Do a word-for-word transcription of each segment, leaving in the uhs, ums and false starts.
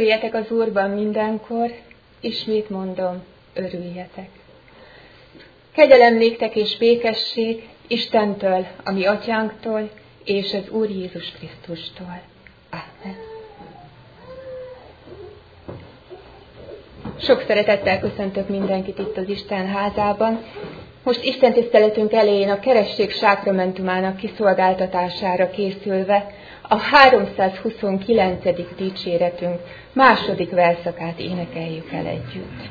Örüljetek az Úrban mindenkor, ismét mondom, örüljetek. Kegyelem néktek és békesség Istentől, a mi atyánktól, és az Úr Jézus Krisztustól. Amen. Sok szeretettel köszöntök mindenkit itt az Isten házában. Most Isten tiszteletünk elején a keresztség sákramentumának kiszolgáltatására készülve a háromszázhuszonkilencedik dicséretünk második verszakát énekeljük el együtt.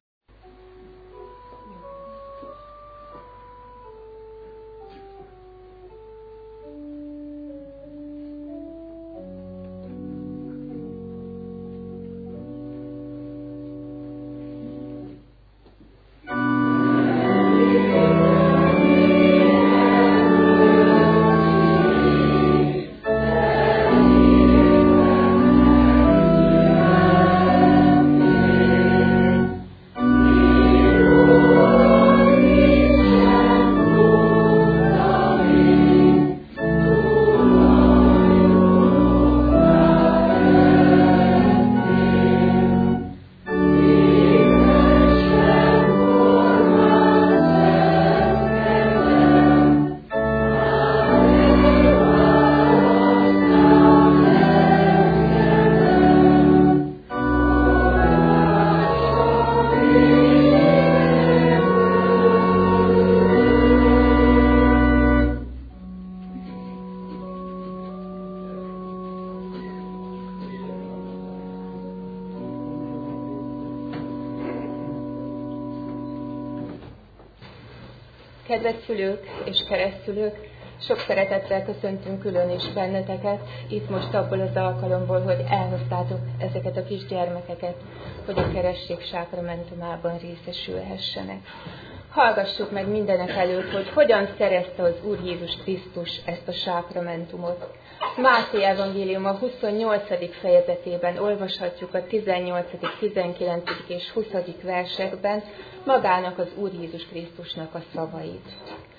Kedves szülők és keresztülők, sok szeretettel köszöntünk külön is benneteket, itt most abból az alkalomból, hogy elhoztátok ezeket a kisgyermekeket, hogy a keresztség sákramentumában részesülhessenek. Hallgassuk meg mindenek előtt, hogy hogyan szerezte az Úr Jézus Krisztus ezt a sákramentumot. Máté evangélium a huszonnyolcadik fejezetében olvashatjuk a tizennyolcadik, tizenkilencedik és huszadik versekben magának az Úr Jézus Krisztusnak a szavait.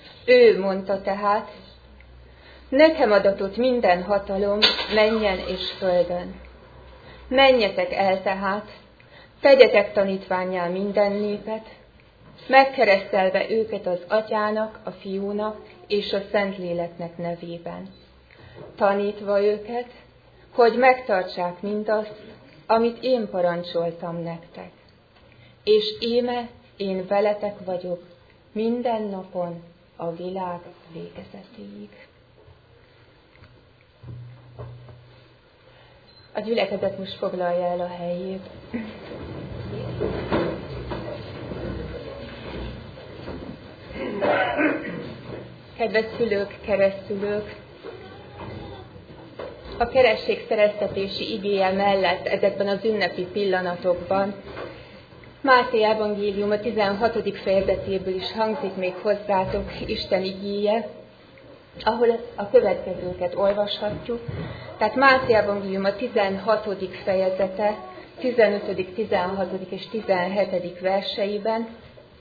Ő mondta tehát: nekem adatott minden hatalom mennyen és földön. Menjetek el tehát, tegyetek tanítvánnyá minden népet, megkeresztelve őket az Atyának, a Fiúnak és a Szentléleknek nevében, tanítva őket, hogy megtartsák mindazt, amit én parancsoltam nektek. És íme én veletek vagyok minden napon a világ végezetéig. A gyülekezet most foglalja el a helyét. Kedves szülők, keresztülők, a keresztség szereztetési igéje mellett ezekben az ünnepi pillanatokban Máté evangélium a tizenhatodik fejezetéből is hangzik még hozzátok Isten igéje, ahol a következőket olvashatjuk. Tehát Máté evangélium a tizenhatodik fejezete, tizenötödik, tizenhatodik és tizenhetedik verseiben.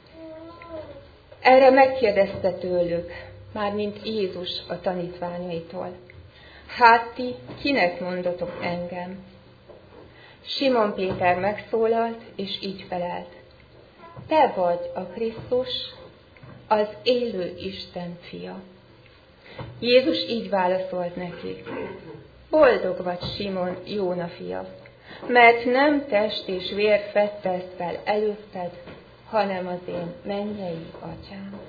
Erre megkérdezte tőlük, mármint Jézus a tanítványaitól: hát ti kinek mondotok engem? Simon Péter megszólalt, és így felelt: te vagy a Krisztus, az élő Isten fia. Jézus így válaszolt neki: boldog vagy, Simon, Jóna fia, mert nem test és vér fedte ezt fel előtted, hanem az én mennyei Atyám.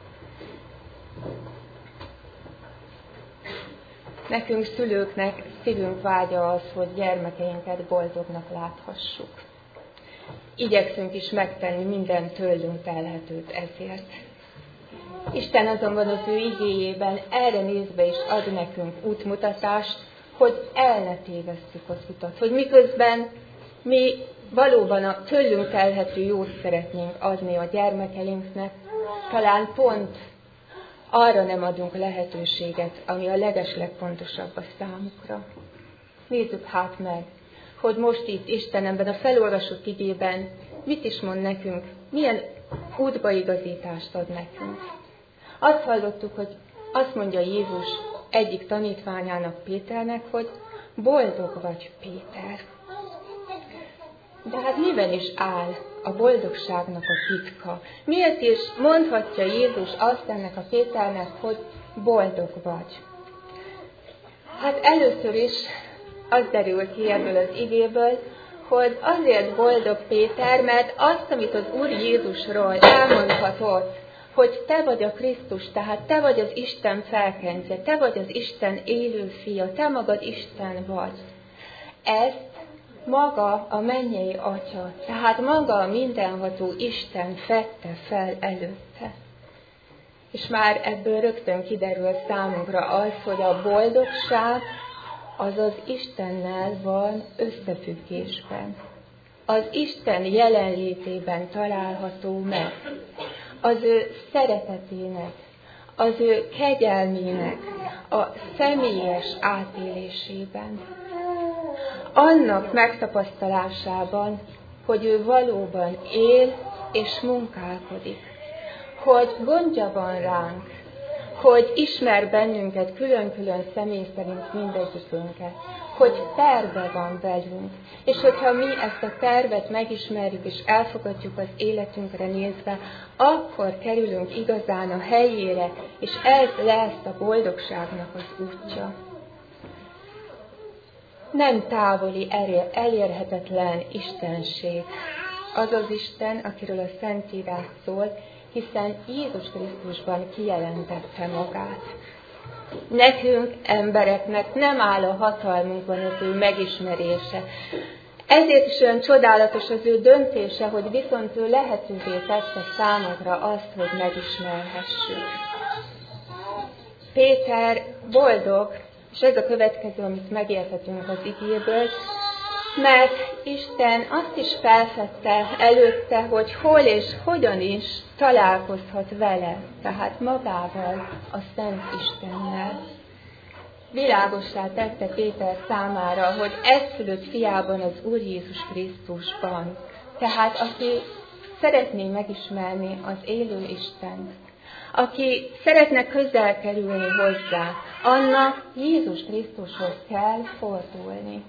Nekünk szülőknek szívünk vágya az, hogy gyermekeinket boldognak láthassuk. Igyekszünk is megtenni minden tőlünk telhetőt ezért. Isten azonban az ő igéjében erre nézve is ad nekünk útmutatást, hogy el ne tévesszük az utat. Hogy miközben mi valóban a tőlünk telhető jót szeretnénk adni a gyermekeinknek, talán pont arra nem adunk lehetőséget, ami a legeslegfontosabb a számukra. Nézzük hát meg, hogy most itt Isten ebben a felolvasott igében mit is mond nekünk, milyen útbaigazítást ad nekünk. Azt hallottuk, hogy azt mondja Jézus egyik tanítványának, Péternek, hogy boldog vagy, Péter. De hát miben is áll a boldogságnak a titka? Miért is mondhatja Jézus azt ennek a Péternek, hogy boldog vagy? Hát először is az derül ki ebből az igéből, hogy azért boldog Péter, mert azt, amit az Úr Jézusról elmondhatott, hogy te vagy a Krisztus, tehát te vagy az Isten felkentje, te vagy az Isten élő fia, te magad Isten vagy. Ezt maga a mennyei Atya, tehát maga a mindenható Isten fedte fel előtte. És már ebből rögtön kiderül számunkra az, hogy a boldogság az az Istennel van összefüggésben. Az Isten jelenlétében található meg. Az ő szeretetének, az ő kegyelmének a személyes átélésében. Annak megtapasztalásában, hogy ő valóban él és munkálkodik. Hogy gondja van ránk, hogy ismer bennünket külön-külön személy szerint mindegyikünket, hogy terve van velünk, és hogyha mi ezt a tervet megismerjük és elfogadjuk az életünkre nézve, akkor kerülünk igazán a helyére, és ez lesz a boldogságnak az útja. Nem távoli, elérhetetlen istenség. Az az Isten, akiről a Szentírás szól, hiszen Jézus Krisztusban kijelentette magát. Nekünk, embereknek nem áll a hatalmunkban az ő megismerése. Ezért is olyan csodálatos az ő döntése, hogy viszont ő lehetővé tette számunkra azt, hogy megismerhessük. Péter boldog, és ez a következő, amit megérthetünk az igéből, mert Isten azt is felfedte előtte, hogy hol és hogyan is találkozhat vele, tehát magával, a Szent Istennel. Világossá tette Péter számára, hogy egyszülött fiában az Úr Jézus Krisztusban, tehát aki szeretné megismerni az élő Istent, aki szeretne közel kerülni hozzá, annak Jézus Krisztushoz kell fordulni.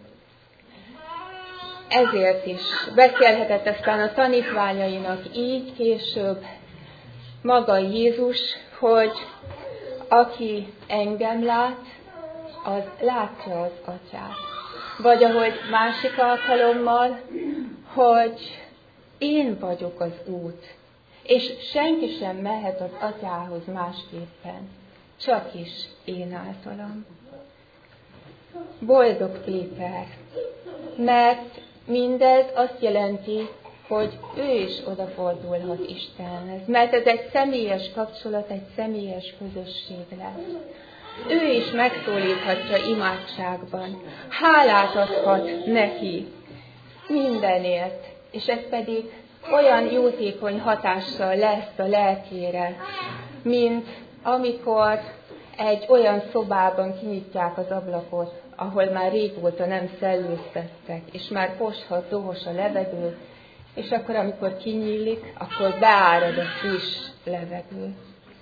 Ezért is beszélhetett aztán a tanítványainak így később maga Jézus, hogy aki engem lát, az látja az Atyát. Vagy ahogy másik alkalommal, hogy én vagyok az út, és senki sem mehet az Atyához másképpen, csak is én általam. Boldog Péter, mert mindez azt jelenti, hogy ő is odafordulhat Istenhez, mert ez egy személyes kapcsolat, egy személyes közösség lesz. Ő is megszólíthatja imádságban, hálát adhat neki mindenért, és ez pedig olyan jótékony hatással lesz a lelkére, mint amikor egy olyan szobában kinyitják az ablakot, ahol már régóta nem szellőztettek, és már poshat, dohos a levegő, és akkor, amikor kinyílik, akkor beárad a friss levegő.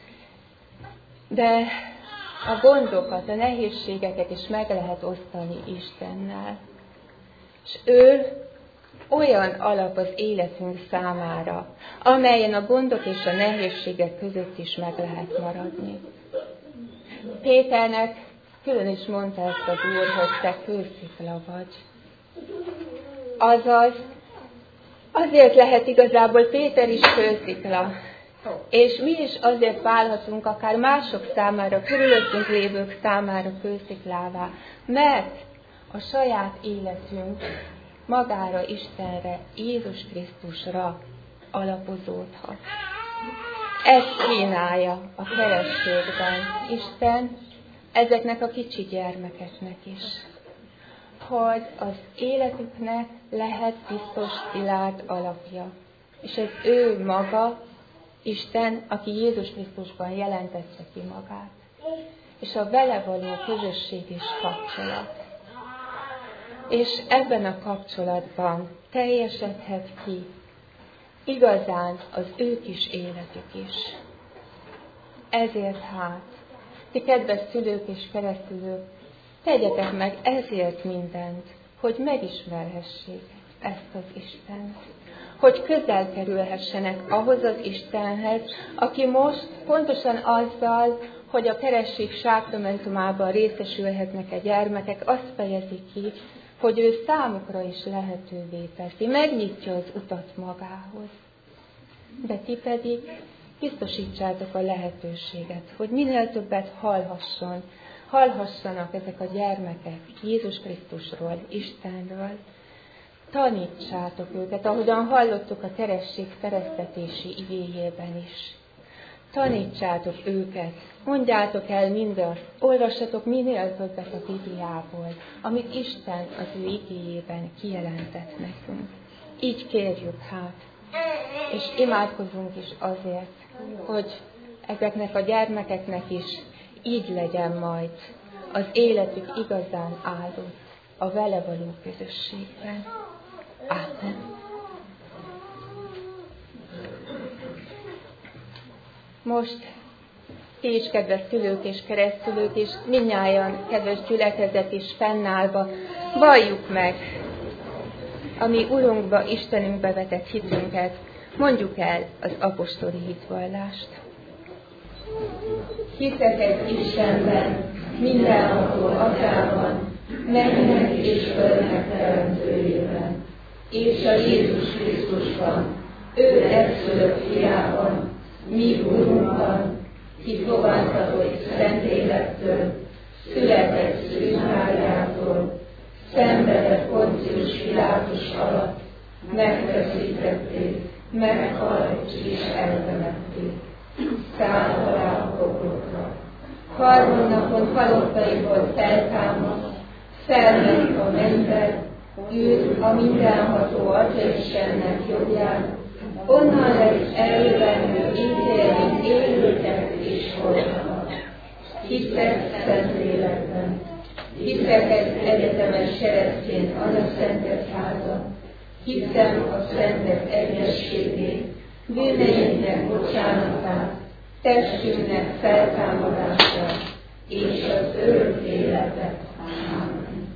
De a gondokat, a nehézségeket is meg lehet osztani Istennel. És ő olyan alap az életünk számára, amelyen a gondok és a nehézségek között is meg lehet maradni. Péternek külön is mondta ezt az Úr, hogy te kőszikla vagy. Azaz, azért lehet igazából Péter is kőszikla, és mi is azért válhatunk akár mások számára, körülöttünk lévők számára kősziklává, mert a saját életünk magára, Istenre, Jézus Krisztusra alapozódhat. Ezt kínálja a kerességben Isten ezeknek a kicsi gyermekeknek is, hogy az életüknek lehet biztos szilárd alapja. És ez ő maga, Isten, aki Jézus Krisztusban jelentette ki magát. És a vele való közösség és kapcsolat. És ebben a kapcsolatban teljesedhet ki igazán az ő kis életük is. Ezért hát, ti kedves szülők és keresztülők, tegyetek meg ezért mindent, hogy megismerhessék ezt az Istent. Hogy közel kerülhessenek ahhoz az Istenhez, aki most pontosan azzal, hogy a keresség sákramentumában részesülhetnek a gyermekek, azt fejezi ki, hogy ő számukra is lehetővé teszi, megnyitja az utat magához. De ti pedig biztosítsátok a lehetőséget, hogy minél többet hallhasson, hallhassanak ezek a gyermekek Jézus Krisztusról, Istenről. Tanítsátok őket, ahogyan hallottuk a keresztség szereztetési igéjében is. Tanítsátok őket, mondjátok el mindazt, olvassatok minél többet a Bibliából, amit Isten az ő igéjében kijelentett nekünk. Így kérjük hát, és imádkozunk is azért, hogy ezeknek a gyermekeknek is így legyen majd az életük igazán áldott a vele való közösségben. Ámen. Most ti is, kedves szülők és keresztülők, és mindnyájan, kedves gyülekezet is fennállva, valljuk meg a mi Urunkba, Istenünkbe vetett hitünket, mondjuk el az apostoli hitvallást. Hiszek egy Istenben, mindenható Atyában, mennek és földnek teremtőjében, és a Jézus Krisztusban, ő egyszülött fiában, mi Urunkban, ki fogantatott Szentlélektől, született Szűz Máriától, szenvedett Poncius Pilátus alatt, megfeszítették, meghalt és eltemették. Szállt alá a poklokra. Harmadnapon halottaiból feltámadt, felment a mennybe, ült a mindenható Atya Istennek jobbján, onnan lesz eljövendő ítélni élőket és holtakat. Hiszek Szentlélekben, hiszek egy egyetemes keresztény Anaszent Egyházat, hiszem a szentek egyességét, bűneinknek bocsánatát, testünknek feltámadását és az örök életet. Ámen.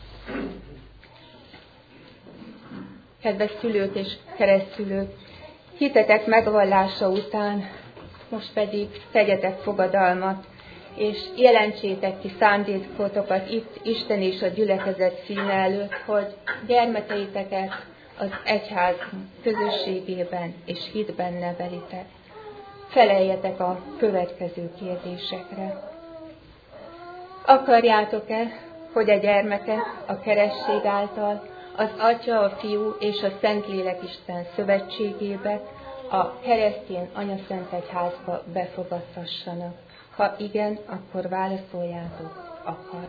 Kedves szülők és keresztszülők, hitetek megvallása után most pedig tegyetek fogadalmat, és jelentsétek ki szándékotokat itt Isten és a gyülekezet színe előtt, hogy gyermekeiteket az egyház közösségében és hitben nevelitek. Feleljetek a következő kérdésekre. Akarjátok-e, hogy a gyermekek a keresztség által az Atya, a Fiú és a Szentlélek Isten szövetségébe, a keresztény Anyaszent Egyházba befogadtassanak? Ha igen, akkor válaszoljátok, akar.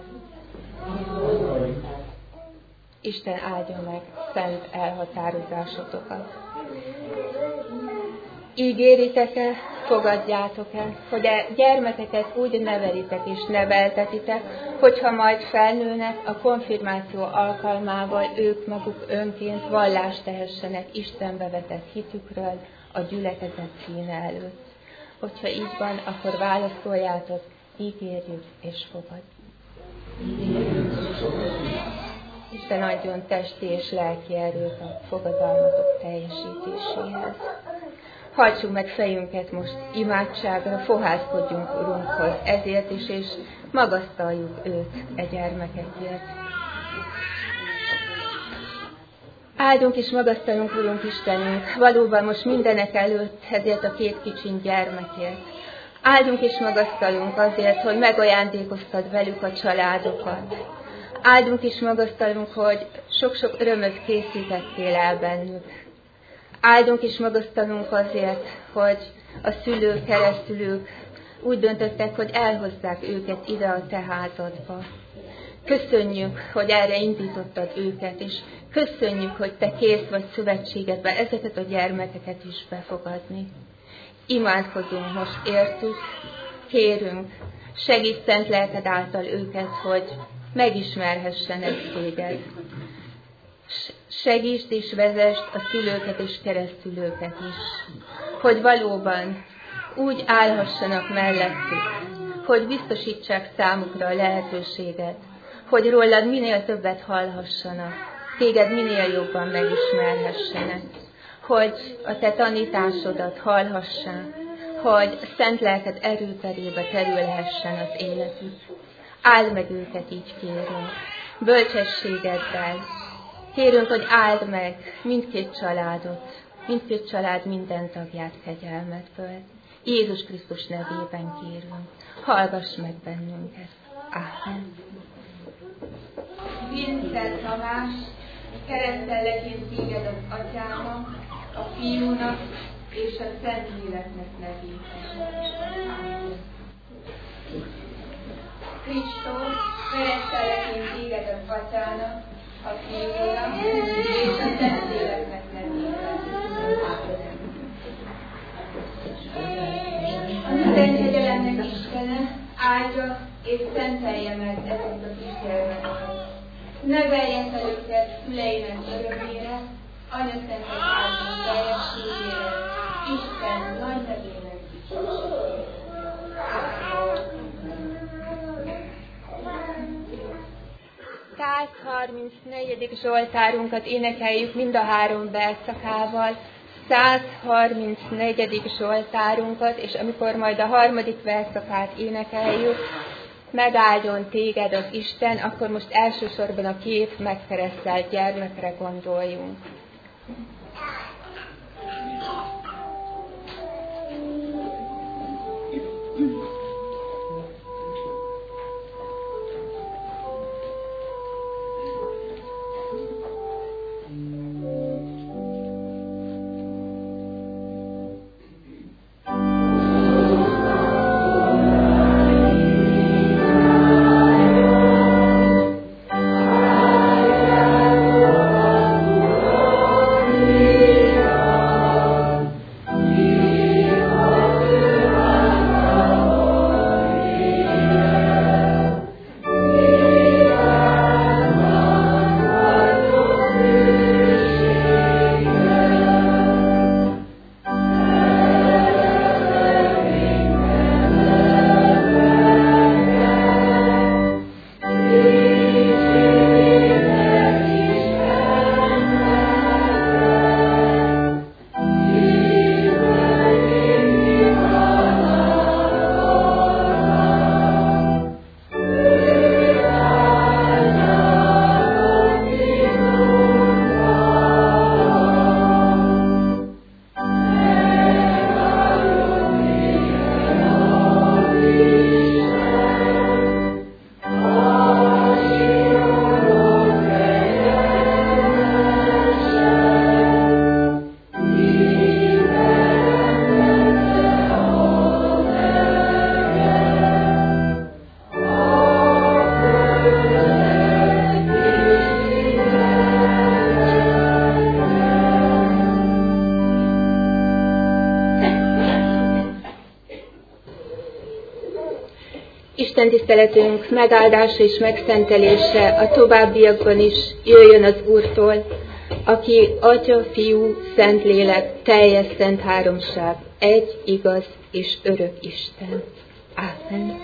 Isten áldja meg szent elhatározásotokat. Ígéritek-e, fogadjátok-e, hogy a gyermekeket úgy nevelitek és neveltetitek, hogyha majd felnőnek, a konfirmáció alkalmával ők maguk önként vallást tehessenek Istenbe vetett hitükről a gyülekezet színe előtt. Hogyha így van, akkor válaszoljátok, ígérjük és fogadjuk. Isten adjon testi és lelki erőt a fogadalmatok teljesítéséhez. Hajtsuk meg fejünket most imádságra, fohászkodjunk Urunkhoz ezért is, és magasztaljuk őt e gyermekekért. Áldunk és magasztalunk, Urunk Istenünk, valóban most mindenek előtt ezért a két kicsiny gyermekért. Áldunk és magasztalunk azért, hogy megajándékoztad velük a családokat. Áldunk és magasztalunk, hogy sok-sok örömöt készítettél el bennük. Áldunk és magasztalunk azért, hogy a szülők, keresztülők úgy döntöttek, hogy elhozzák őket ide a te házadba. Köszönjük, hogy erre indítottad őket, és köszönjük, hogy te kész vagy szövetségedbe ezeket a gyermekeket is befogadni. Imádkozunk most értük, kérünk, segíts szent lelked által őket, hogy megismerhessenek téged. Segítsd és vezesd a szülőket és keresztülőket is, hogy valóban úgy állhassanak mellettük, hogy biztosítsák számukra a lehetőséget, hogy rólad minél többet hallhassanak, téged minél jobban megismerhessenek, hogy a te tanításodat hallhassák, hogy szent lelked erőterébe terülhessen az életük. Áld meg őket, így kérünk, bölcsességeddel. Kérünk, hogy áld meg mindkét családot, mindkét család minden tagját kegyelmedből. Jézus Krisztus nevében kérünk, hallgass meg bennünket. Ámen. Vincent Tamás, keresztellek én téged az Atyának, a Fiúnak és a Szentléleknek nevében. Kristóf, keresztellek én téged az Atyának, a Fiúnak és a Szentléleknek nevében. A minden kegyelemnek Istene áldja és szentelje meg ezeket a kisgyermekeket. Nevelje fel őket szüleinek örömére, Anyaszent Egyházunk teljességére, Isten nagy nevének dicsőségére. száz harmincnegyedik Zsoltárunkat énekeljük mind a három verszakával. száz harmincnegyedik Zsoltárunkat, és amikor majd a harmadik verszakát énekeljük, megáldjon téged az Isten, akkor most elsősorban a két megkeresztelt gyermekre gondoljunk. Isten tiszteletünk megáldása és megszentelése a továbbiakban is jöjjön az Úrtól, aki Atya, Fiú, Szentlélek, teljes szent háromság, egy, igaz és örök Isten. Ámen.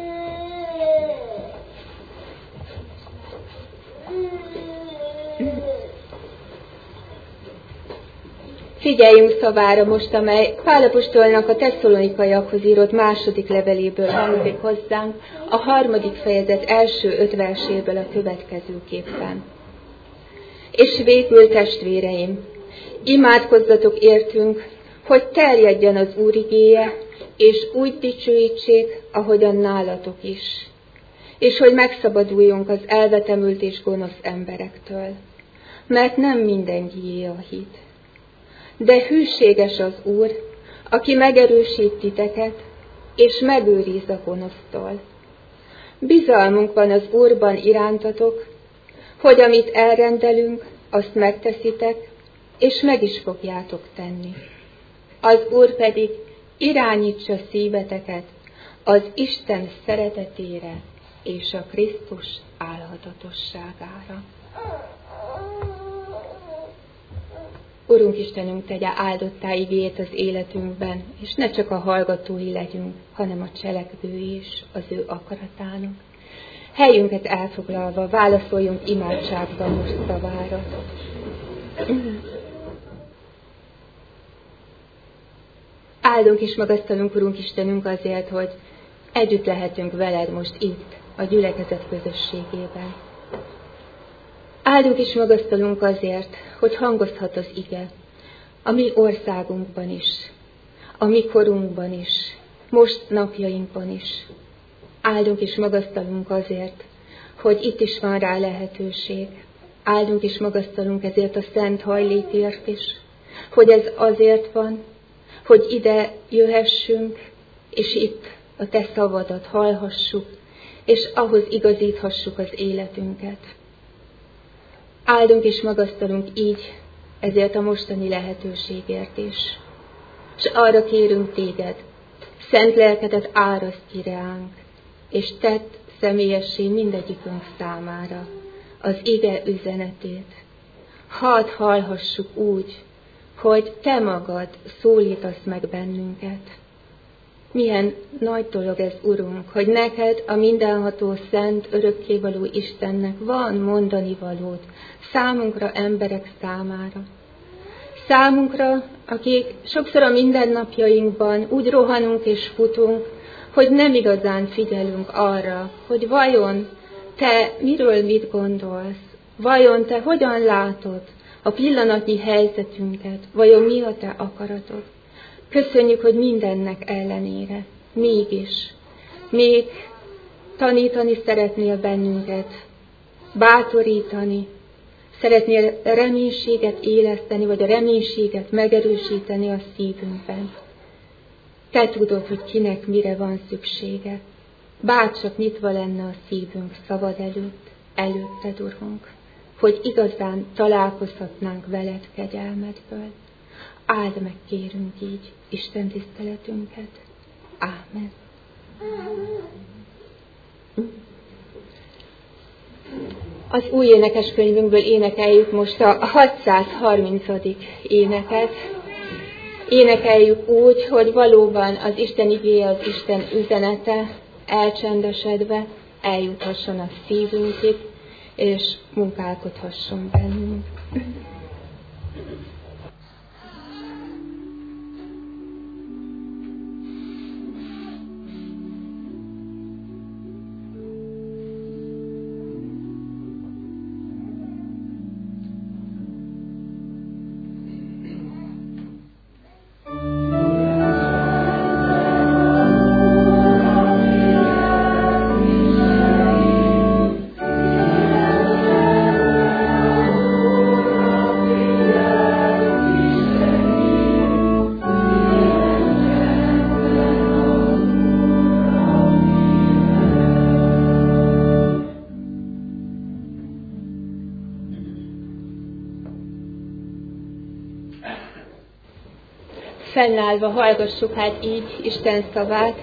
Figyeljünk szavára most, amely Pál apostolnak a tesszalonikaiakhoz írott második leveléből hangzik hozzánk, a harmadik fejezet első öt verséből a következőképpen. És végül, testvéreim, imádkozzatok értünk, hogy terjedjen az Úr igéje, és úgy dicsőítsék, ahogyan nálatok is, és hogy megszabaduljunk az elvetemült és gonosz emberektől, mert nem mindenkié a hit. De hűséges az Úr, aki megerősít titeket, és megőriz a gonosztól. Bizalmunk van az Úrban irántatok, hogy amit elrendelünk, azt megteszitek, és meg is fogjátok tenni. Az Úr pedig irányítsa szíveteket az Isten szeretetére és a Krisztus álhatatosságára. Urunk Istenünk, tegye áldottá igéjét az életünkben, és ne csak a hallgatói legyünk, hanem a cselekvői is az ő akaratának. Helyünket elfoglalva válaszoljunk imádságban most szavára. Áldunk és magasztalunk, Urunk Istenünk, azért, hogy együtt lehetünk veled most itt, a gyülekezet közösségében. Áldunk és magasztalunk azért, hogy hangozhat az ige a mi országunkban is, a mi korunkban is, most napjainkban is. Áldunk és magasztalunk azért, hogy itt is van rá lehetőség. Áldunk és magasztalunk ezért a szent hajlékért is, hogy ez azért van, hogy ide jöhessünk, és itt a te szavadat hallhassuk, és ahhoz igazíthassuk az életünket. Áldunk és magasztalunk így ezért a mostani lehetőségért is. És arra kérünk téged, szent lelkedet áraszt ki reánk, és tedd személyessé mindegyikünk számára az ige üzenetét. Hadd hallhassuk úgy, hogy te magad szólítasz meg bennünket. Milyen nagy dolog ez, Urunk, hogy neked, a mindenható, szent, örökkévaló Istennek van mondani valód számunkra, emberek számára. Számunkra, akik sokszor a mindennapjainkban úgy rohanunk és futunk, hogy nem igazán figyelünk arra, hogy vajon te miről mit gondolsz, vajon te hogyan látod a pillanatnyi helyzetünket, vajon mi a te akaratod. Köszönjük, hogy mindennek ellenére, mégis, még tanítani szeretnél bennünket, bátorítani, szeretnél reménységet éleszteni, vagy a reménységet megerősíteni a szívünkben. Te tudod, hogy kinek mire van szüksége. Bárcsak nyitva lenne a szívünk szavad előtt, előtted, Urunk, hogy igazán találkozhatnánk veled kegyelmedből. Áld meg, kérünk így Isten tiszteletünket. Ámen. Az új énekeskönyvünkből énekeljük most a hatszázharmincadik éneket. Énekeljük úgy, hogy valóban az Isten igéje, az Isten üzenete elcsendesedve eljuthasson a szívünkig, és munkálkodhasson bennünk. Fennállva hallgassuk hát így Isten szavát,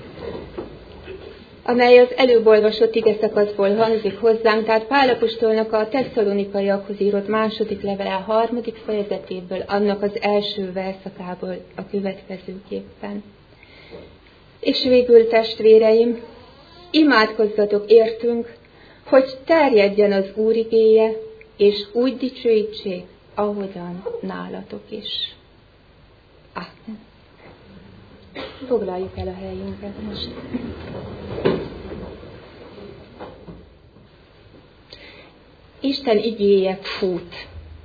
amely az előbb olvasott igeszakaszból hangzik hozzánk, tehát Pál apostolnak a tesszalonikaiakhoz írott második levele harmadik fejezetéből, annak az első verszakából a következőképpen. És végül, testvéreim, imádkozzatok értünk, hogy terjedjen az Úr igéje, és úgy dicsőítsék, ahogyan nálatok is. Ámen. Foglaljuk el a helyünket most. Isten igéje fut.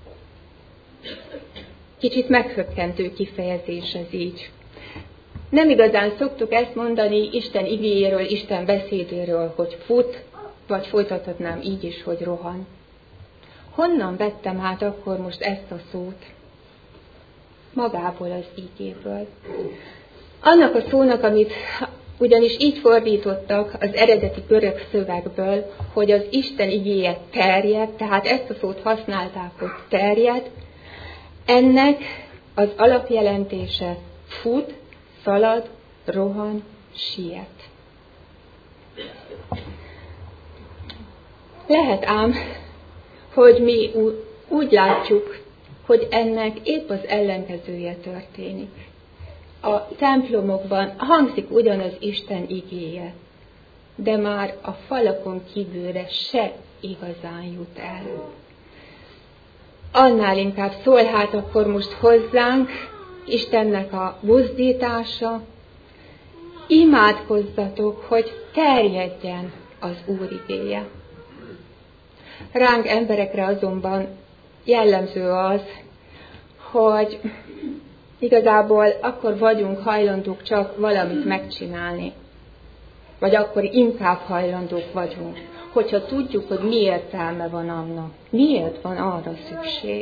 Kicsit meghökkentő kifejezés ez így. Nem igazán szoktuk ezt mondani Isten igéjéről, Isten beszédéről, hogy fut, vagy folytathatnám így is, hogy rohan. Honnan vettem hát akkor most ezt a szót? Magából az igéből. Annak a szónak, amit ugyanis így fordítottak az eredeti görög szövegből, hogy az Isten igéje terjed, tehát ezt a szót használták, hogy terjed, ennek az alapjelentése fut, szalad, rohan, siet. Lehet ám, hogy mi úgy látjuk, hogy ennek épp az ellenkezője történik. A templomokban hangzik ugyanaz Isten igéje, de már a falakon kívülre se igazán jut el. Annál inkább szól hát akkor most hozzánk Istennek a buzdítása, imádkozzatok, hogy terjedjen az Úr igéje. Ránk emberekre azonban jellemző az, hogy igazából akkor vagyunk hajlandók csak valamit megcsinálni, vagy akkor inkább hajlandók vagyunk, hogyha tudjuk, hogy mi értelme van annak, miért van arra szükség.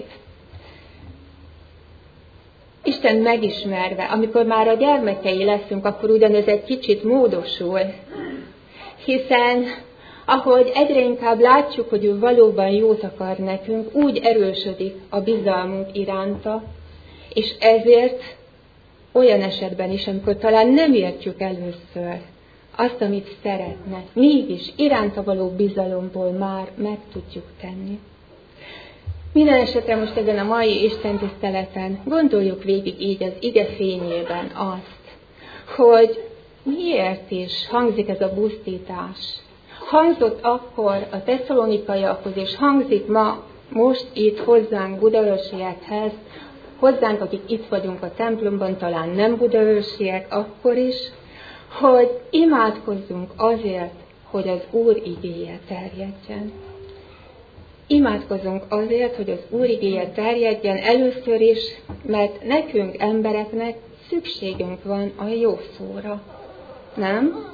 Isten megismerve, amikor már a gyermekei leszünk, akkor ugyanez egy kicsit módosul, hiszen ahogy egyre inkább látjuk, hogy ő valóban jót akar nekünk, úgy erősödik a bizalmunk iránta, és ezért olyan esetben is, amikor talán nem értjük először azt, amit szeretne, mégis iránta való bizalomból már meg tudjuk tenni. Minden esetre most ezen a mai istentiszteleten gondoljuk végig így az ige fényében azt, hogy miért is hangzik ez a buzdítás. Hangzott akkor a tesszalonikaiakhoz, és hangzik ma, most itt hozzánk budaörsiekhez, hozzánk, akik itt vagyunk a templomban, talán nem budaörsiek, akkor is, hogy imádkozzunk azért, hogy az Úr igéje terjedjen. Imádkozunk azért, hogy az Úr igéje terjedjen először is, mert nekünk, embereknek szükségünk van a jó szóra. Nem?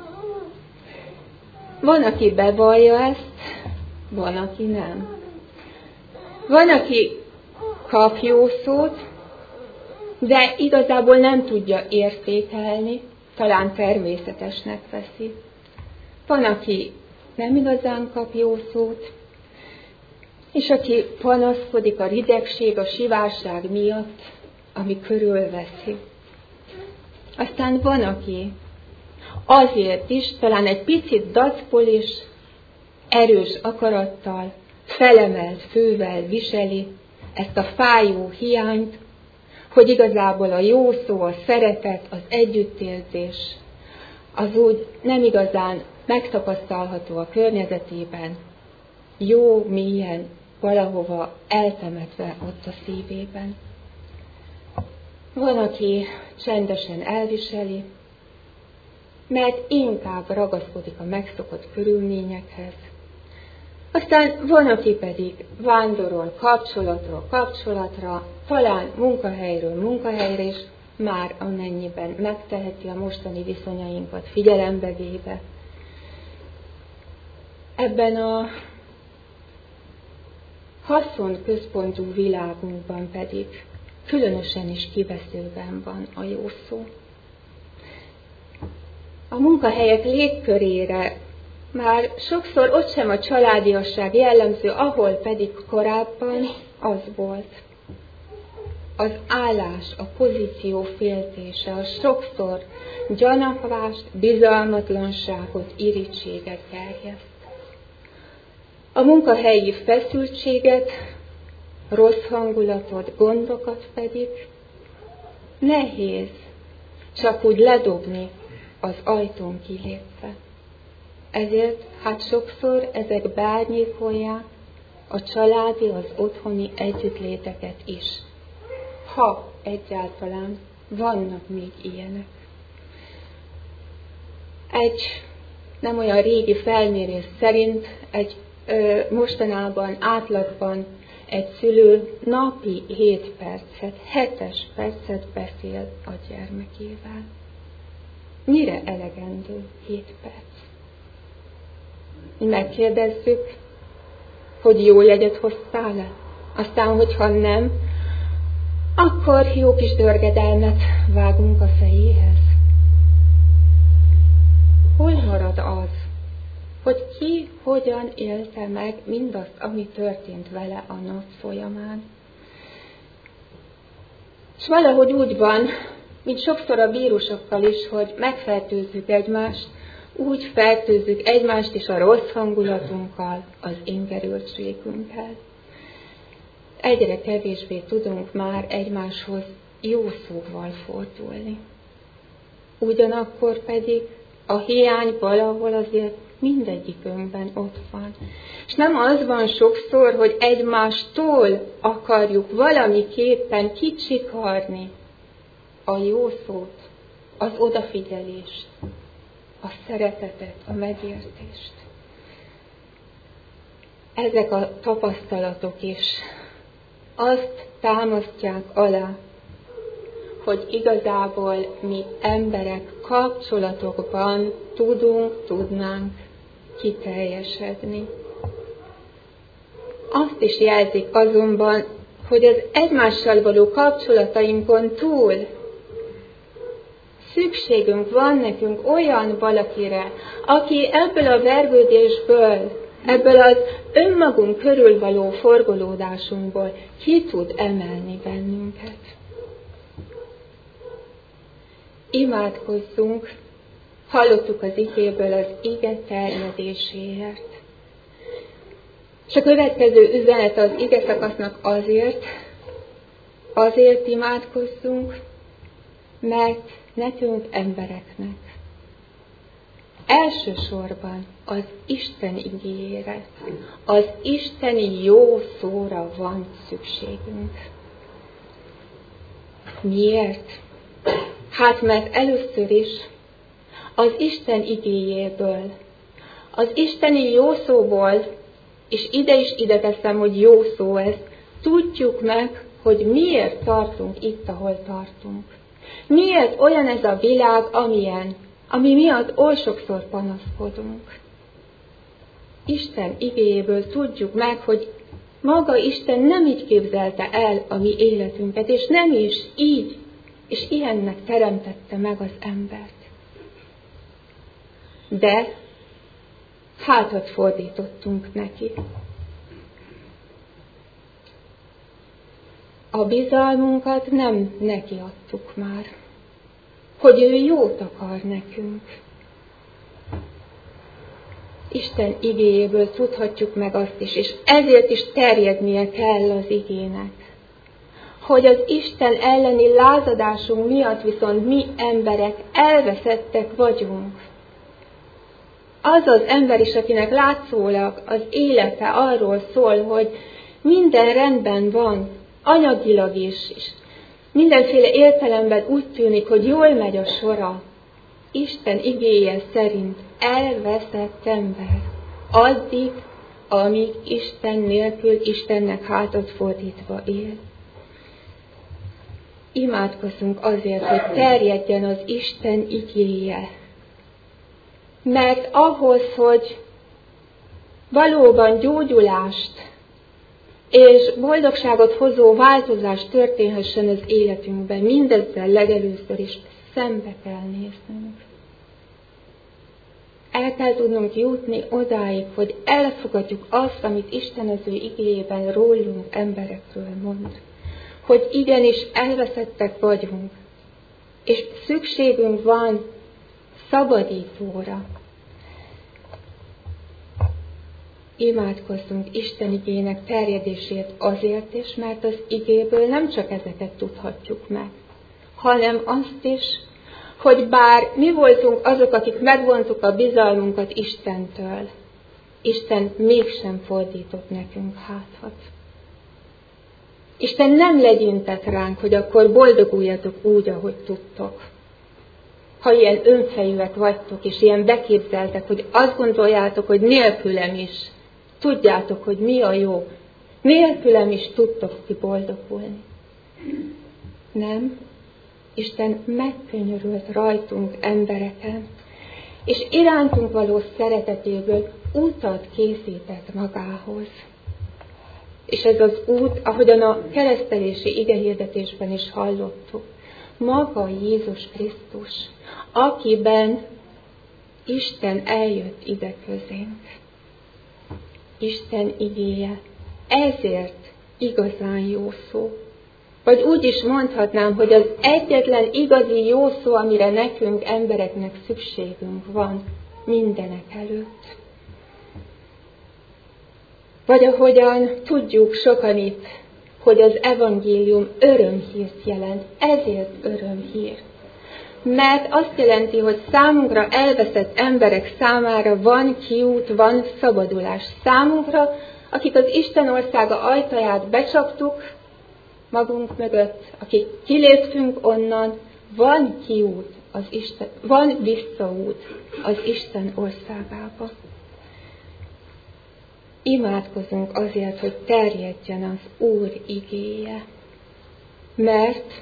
Van, aki bevallja ezt, van, aki nem. Van, aki kap jó szót, de igazából nem tudja értékelni, talán természetesnek veszi. Van, aki nem igazán kap jó szót, és aki panaszkodik a ridegség, a sivárság miatt, ami körülveszi. Aztán van, aki azért is, talán egy picit dacból is, erős akarattal, felemelt fővel viseli ezt a fájó hiányt, hogy igazából a jó szó, a szeretet, az együttérzés, az úgy nem igazán megtapasztalható a környezetében, jó, mélyen, valahova eltemetve ott a szívében. Van, aki csendesen elviseli, mert inkább ragaszkodik a megszokott körülményekhez. Aztán van, aki pedig vándorol kapcsolatról kapcsolatra, talán munkahelyről munkahelyre is, már amennyiben megteheti a mostani viszonyainkat figyelembe véve. Ebben a haszonközpontú világunkban pedig különösen is kiveszőben van a jó szó. A munkahelyek légkörére már sokszor ott sem a családiasság jellemző, ahol pedig korábban az volt. Az állás, a pozíció féltése, a sokszor gyanakvást, bizalmatlanságot, irítséget gerjeszt. A munkahelyi feszültséget, rossz hangulatot, gondokat pedig nehéz csak úgy ledobni az ajtón kilépve. Ezért hát sokszor ezek beárnyékolják a családi, az otthoni együttléteket is. Ha egyáltalán vannak még ilyenek. Egy nem olyan régi felmérés szerint egy ö, mostanában átlagban egy szülő napi hét percet, hetes percet beszél a gyermekével. Mire elegendő hét perc? Megkérdezzük, hogy jó jegyet hoztál-e? Aztán, hogyha nem, akkor jó kis dörgedelmet vágunk a fejéhez. Hol marad az, hogy ki hogyan élte meg mindazt, ami történt vele a nap folyamán? És valahogy úgy van, mint sokszor a vírusokkal is, hogy megfertőzzük egymást, úgy fertőzzük egymást is a rossz hangulatunkkal, az ingerültségünkkel. Egyre kevésbé tudunk már egymáshoz jó szóval fordulni. Ugyanakkor pedig a hiány valahol azért mindegyikünkben ott van. És nem az van sokszor, hogy egymástól akarjuk valamiképpen kicsikarni a jó szót, az odafigyelést, a szeretetet, a megértést. Ezek a tapasztalatok is azt támasztják alá, hogy igazából mi emberek kapcsolatokban tudunk, tudnánk kiteljesedni. Azt is jelzik azonban, hogy az egymással való kapcsolatainkon túl szükségünk van nekünk olyan valakire, aki ebből a vergődésből, ebből az önmagunk körül való forgolódásunkból ki tud emelni bennünket. Imádkozzunk, hallottuk az igéből az ige terjedéséért. És a következő üzenet az ige szakasznak azért, azért imádkozzunk, mert nekünk embereknek elsősorban az Isten igéjére, az isteni jó szóra van szükségünk. Miért? Hát mert először is az Isten igéjéből, az isteni jó szóból, és ide is ide teszem, hogy jó szó ez, tudjuk meg, hogy miért tartunk itt, ahol tartunk. Miért olyan ez a világ, amilyen, ami miatt oly sokszor panaszkodunk. Isten igéjéből tudjuk meg, hogy maga Isten nem így képzelte el a mi életünket, és nem is így, és ilyennek teremtette meg az embert. De hátat fordítottunk neki. A bizalmunkat nem neki adtuk már, hogy ő jót akar nekünk. Isten igéjéből tudhatjuk meg azt is, és ezért is terjednie kell az igének, hogy az Isten elleni lázadásunk miatt viszont mi emberek elveszettek vagyunk. Az az ember is, akinek látszólag az élete arról szól, hogy minden rendben van, anyagilag is, és mindenféle értelemben úgy tűnik, hogy jól megy a sora. Isten igéje szerint elveszett ember, addig, amíg Isten nélkül Istennek hátat fordítva él. Imádkozzunk azért, hogy terjedjen az Isten igéje. Mert ahhoz, hogy valóban gyógyulást és boldogságot hozó változás történhessen az életünkben, mindezzel legelőször is szembe kell néznünk. El kell tudnunk jutni odáig, hogy elfogadjuk azt, amit Isten az ő igéjében rólunk, emberekről mond. Hogy igenis elveszettek vagyunk, és szükségünk van szabadítóra. Imádkozzunk Isten igének terjedésért azért is, mert az igéből nem csak ezeket tudhatjuk meg, hanem azt is, hogy bár mi voltunk azok, akik megvontuk a bizalmunkat Istentől, Isten mégsem fordított nekünk hátat. Isten nem legyintett ránk, hogy akkor boldoguljatok úgy, ahogy tudtok. Ha ilyen önfejűek vagytok, és ilyen beképzeltek, hogy azt gondoljátok, hogy nélkülem is tudjátok, hogy mi a jó, nélkülem is tudtok ti boldogulni. Nem? Isten megkönyörült rajtunk, embereken, és irántunk való szeretetéből útat készített magához. És ez az út, ahogyan a keresztelési igehirdetésben is hallottuk, maga Jézus Krisztus, akiben Isten eljött ide közénk. Isten igéje, ezért igazán jó szó. Vagy úgy is mondhatnám, hogy az egyetlen igazi jó szó, amire nekünk, embereknek szükségünk van mindenek előtt. Vagy ahogyan tudjuk sokan itt, hogy az evangélium örömhírt jelent, ezért örömhír. Mert azt jelenti, hogy számunkra elveszett emberek számára van kiút, van szabadulás. Számunkra, akik az Isten országa ajtaját becsaptuk magunk mögött, akik kiléptünk onnan, van kiút, az Isten, van visszaút az Isten országába. Imádkozunk azért, hogy terjedjen az Úr igéje, mert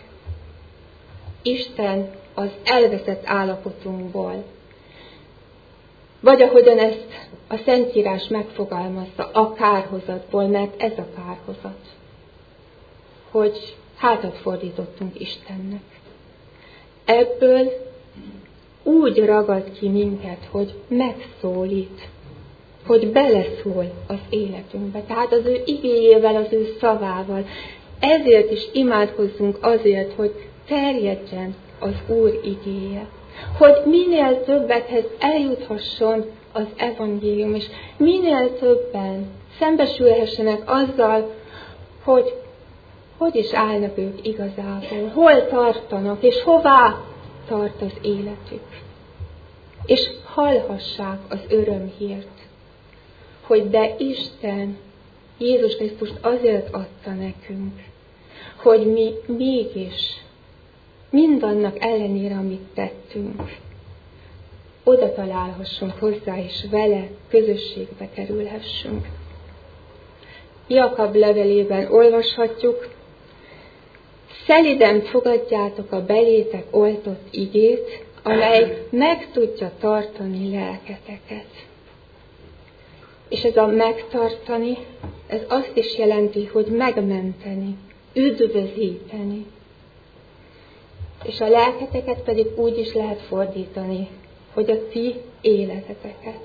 Isten az elveszett állapotunkból, vagy ahogyan ezt a Szentírás megfogalmazza, a kárhozatból, mert ez a kárhozat, hogy hátat fordítottunk Istennek. Ebből úgy ragad ki minket, hogy megszólít, hogy beleszól az életünkbe. Tehát az ő igéjével, az ő szavával. Ezért is imádkozzunk azért, hogy terjedjen az Úr igéje. Hogy minél többekhez eljuthasson az evangélium, és minél többen szembesülhessenek azzal, hogy hogy is állnak ők igazából, hol tartanak, és hová tart az életük. És hallhassák az örömhírt, hogy de Isten Jézus Krisztust azért adta nekünk, hogy mi mégis mindannak ellenére, amit tettünk, oda találhassunk hozzá, és vele közösségbe kerülhessünk. Jakab levelében olvashatjuk, szeliden fogadjátok a belétek oltott igét, amely meg tudja tartani lelketeket. És ez a megtartani, ez azt is jelenti, hogy megmenteni, üdvözíteni. És a lelketeket pedig úgy is lehet fordítani, hogy a ti életeteket.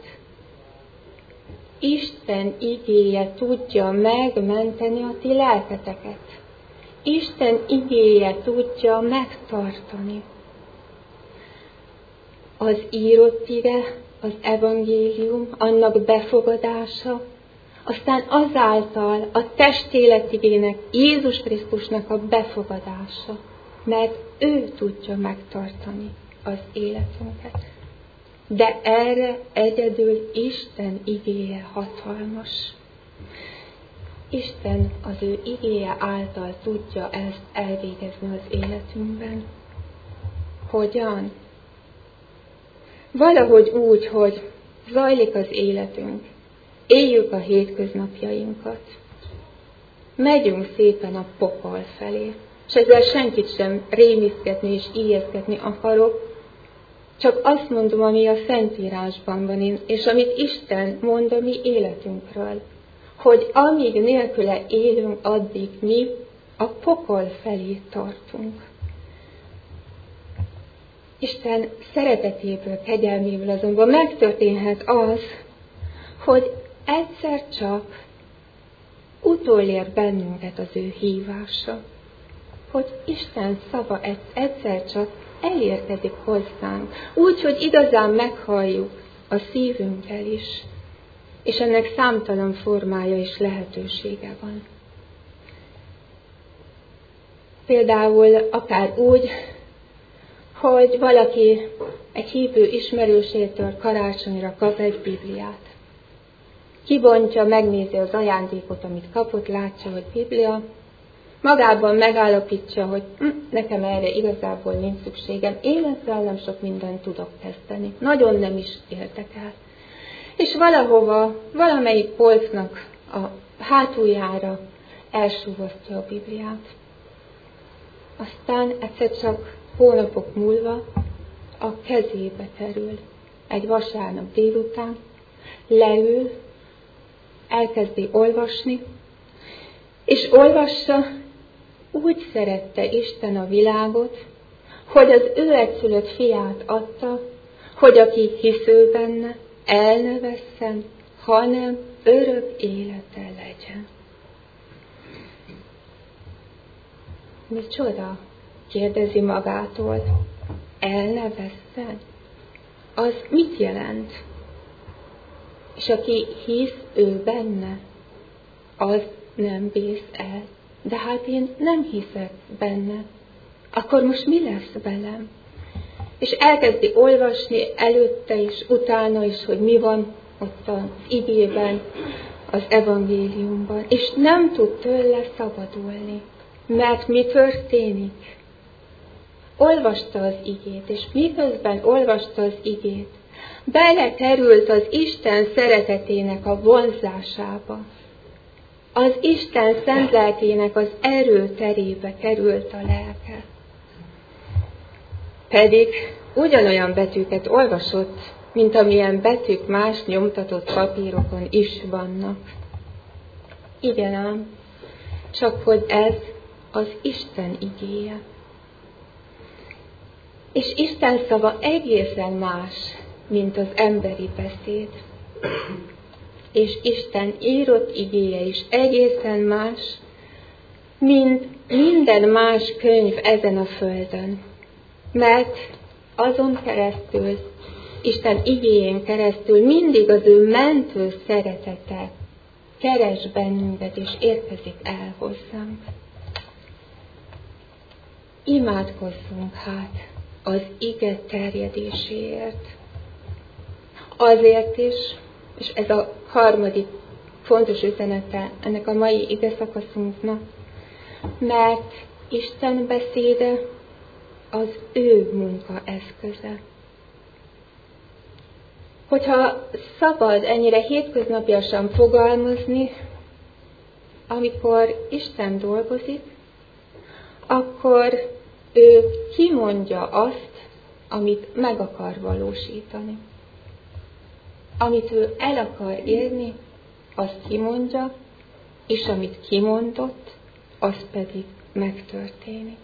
Isten igéje tudja megmenteni a ti lelketeket. Isten igéje tudja megtartani. Az írott ige, az evangélium, annak befogadása, aztán azáltal a testéletigének, Jézus Krisztusnak a befogadása, mert ő tudja megtartani az életünket. De erre egyedül Isten igéje hatalmas. Isten az ő igéje által tudja ezt elvégezni az életünkben. Hogyan? Valahogy úgy, hogy zajlik az életünk, éljük a hétköznapjainkat, megyünk szépen a pokol felé, és ezzel senkit sem rémiszgetni és ijesztgetni akarok, csak azt mondom, ami a Szentírásban van, és amit Isten mond a mi életünkről, hogy amíg nélküle élünk, addig mi a pokol felé tartunk. Isten szeretetéből, kegyelméből azonban megtörténhet az, hogy egyszer csak utolér bennünket az ő hívása, hogy Isten szava egyszer csak elérkezik hozzánk, úgy, hogy igazán meghalljuk a szívünkkel is, és ennek számtalan formája és lehetősége van. Például akár úgy, hogy valaki egy hívő ismerősétől karácsonyra kap egy Bibliát. Kibontja, megnézi az ajándékot, amit kapott, látja, hogy Biblia, magában megállapítja, hogy hm, nekem erre igazából nincs szükségem, én ezzel nem sok mindent tudok kezdeni, nagyon nem is érdekel. És valahova, valamelyik polcnak a hátuljára elsúvasztja a Bibliát. Aztán egyszer csak hónapok múlva a kezébe kerül egy vasárnap délután, leül, elkezdi olvasni, és olvassa, úgy szerette Isten a világot, hogy az ő egyszülött fiát adta, hogy aki hisz ő benne, el ne vesszen, hanem örök élete legyen. Micsoda? Kérdezi magától. El ne vesszen? Az mit jelent? És aki hisz ő benne, az nem vész el. De hát én nem hiszek benne. Akkor most mi lesz velem? És elkezdi olvasni előtte is, utána is, hogy mi van ott az igében, az evangéliumban. És nem tud tőle szabadulni. Mert mi történik? Olvasta az igét, és miközben olvasta az igét, belekerült az Isten szeretetének a vonzásába. Az Isten szent lelkének az erőterébe került a lelke. Pedig ugyanolyan betűket olvasott, mint amilyen betűk más nyomtatott papírokon is vannak. Igen ám, csak hogy ez az Isten igéje. És Isten szava egészen más, mint az emberi beszéd. És Isten írott igéje is egészen más, mint minden más könyv ezen a földön. Mert azon keresztül, Isten igéjén keresztül mindig az ő mentő szeretete keres bennünket és érkezik el hozzánk. Imádkozzunk hát az ige terjedéséért. Azért is, és ez a harmadik fontos üzenete ennek a mai ige szakaszunknak, mert Isten beszéde az ő munka eszköze. Hogyha szabad ennyire hétköznapiasan fogalmazni, amikor Isten dolgozik, akkor ő kimondja azt, amit meg akar valósítani. Amit ő el akar érni, azt kimondja, és amit kimondott, az pedig megtörténik.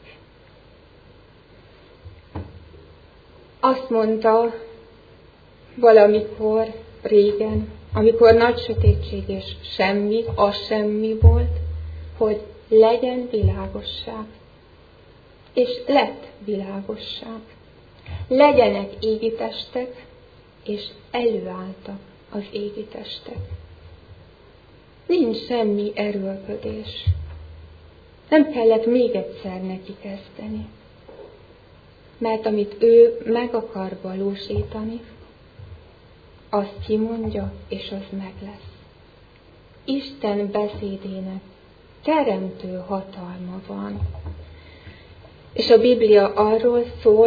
Azt mondta valamikor régen, amikor nagy sötétség és semmi, az semmi volt, hogy legyen világosság. És lett világosság. Legyenek égitestek, és előálltak az égitestek. Nincs semmi erőlködés. Nem kellett még egyszer neki kezdeni. Mert amit ő meg akar valósítani, azt kimondja, és az meg lesz. Isten beszédének teremtő hatalma van. És a Biblia arról szól,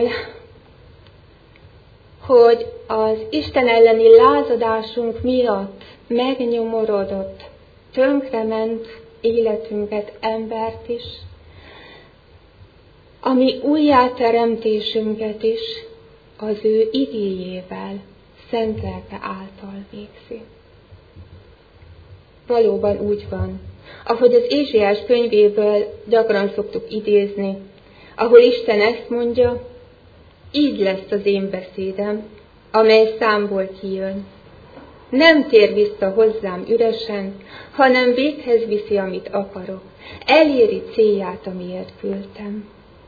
hogy az Isten elleni lázadásunk miatt megnyomorodott, tönkrement életünket, embert is, ami újjáteremtésünket is az ő igéjével, szent lelke által végzi. Valóban úgy van, ahogy az Ézsaiás könyvéből gyakran szoktuk idézni, ahol Isten ezt mondja, így lesz az én beszédem, amely számból kijön. Nem tér vissza hozzám üresen, hanem véghez viszi, amit akarok. Eléri célját, amiért küldtem.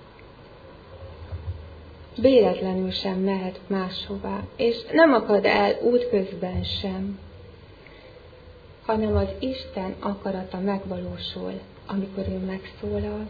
Véletlenül sem mehet máshová, és nem akad el útközben sem, hanem az Isten akarata megvalósul, amikor ő megszólal.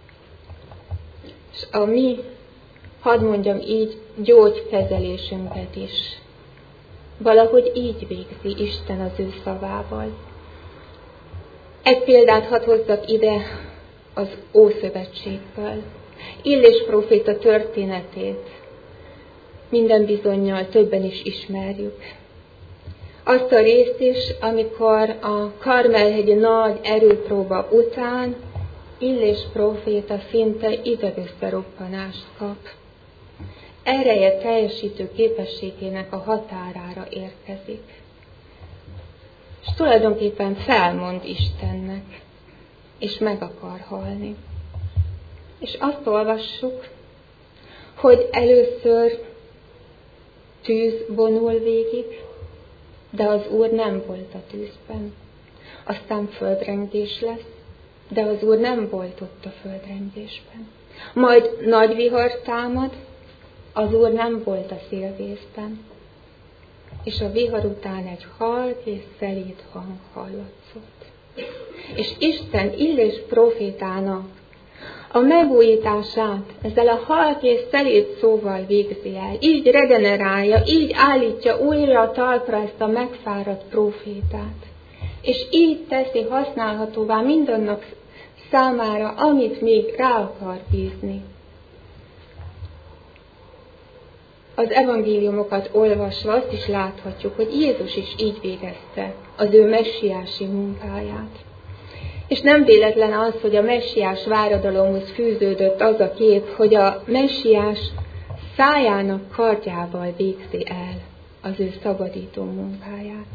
És a mi, hadd mondjam így, gyógykezelésünket is valahogy így végzi Isten az ő szavával. Egy példát hadd hozzak ide az Ószövetségből. Illés próféta történetét minden bizonnyal többen is ismerjük. Azt a részt is, amikor a Karmel-hegy nagy erőpróba után Illés próféta szinte idegösszeroppanást kap. Ereje teljesítő képességének a határára érkezik. És tulajdonképpen felmond Istennek, és meg akar halni. És azt olvassuk, hogy először tűz vonul végig, de az Úr nem volt a tűzben. Aztán földrengés lesz, de az Úr nem volt ott a földrengésben. Majd nagy vihar támad, az Úr nem volt a szélvészben. És a vihar után egy halk és szelíd hang hallatszott. És Isten Illés prófétának a megújítását ezzel a halk és szelíd szóval végzi el. Így regenerálja, így állítja újra a talpra ezt a megfáradt prófétát. És így teszi használhatóvá mindannak számára, amit még rá akar bízni. Az evangéliumokat olvasva azt is láthatjuk, hogy Jézus is így végezte az ő messiási munkáját. És nem véletlen az, hogy a messiás váradalomhoz fűződött az a kép, hogy a messiás szájának kardjával végzi el az ő szabadító munkáját.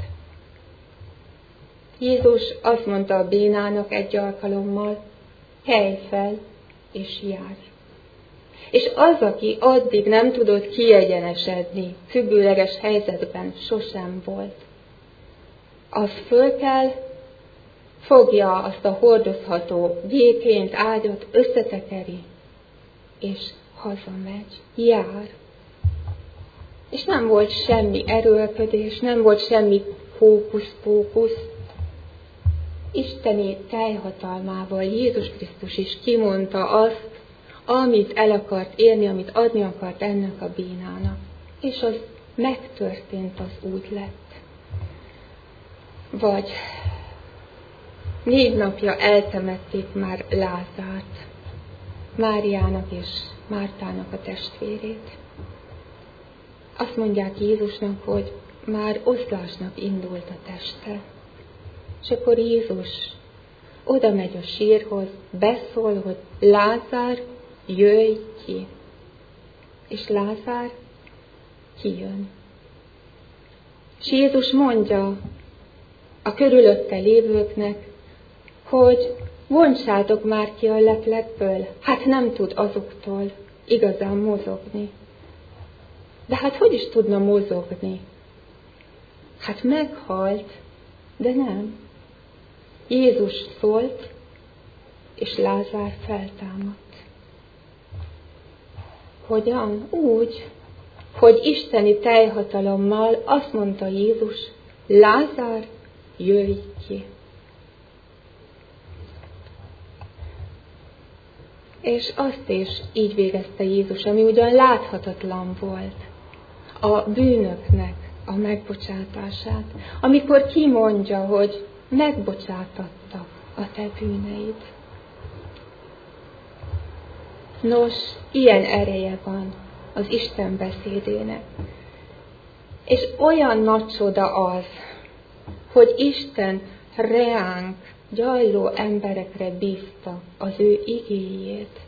Jézus azt mondta a bénának egy alkalommal, kelj fel és járj. És az, aki addig nem tudott kiegyenesedni, függőleges helyzetben sosem volt, az föl kell, fogja azt a hordozható géként ágyat, összetekeri, és hazamegy, jár. És nem volt semmi erőlködés, nem volt semmi hókusz-pókusz. Isteni teljhatalmával Jézus Krisztus is kimondta azt, amit el akart érni, amit adni akart ennek a bénának. És az megtörtént, az úgy lett. Vagy négy napja eltemették már Lázárt, Máriának és Mártának a testvérét. Azt mondják Jézusnak, hogy már oszlásnak indult a teste. És akkor Jézus oda megy a sírhoz, beszól, hogy Lázár, jöjj ki. És Lázár kijön. És Jézus mondja a körülötte lévőknek, hogy vontsátok már ki a lepletből, hát nem tud azoktól igazán mozogni. De hát hogy is tudna mozogni? Hát meghalt, de nem. Jézus szólt, és Lázár feltámadt. Hogyan? Úgy, hogy isteni teljhatalommal azt mondta Jézus, Lázár, jöjj ki. És azt is így végezte Jézus, ami ugyan láthatatlan volt, a bűnöknek a megbocsátását, amikor kimondja, hogy megbocsátattak a te bűneid. Nos, ilyen ereje van az Isten beszédének. És olyan nagy csoda az, hogy Isten reánk, gyajló emberekre bízta az ő igéjét.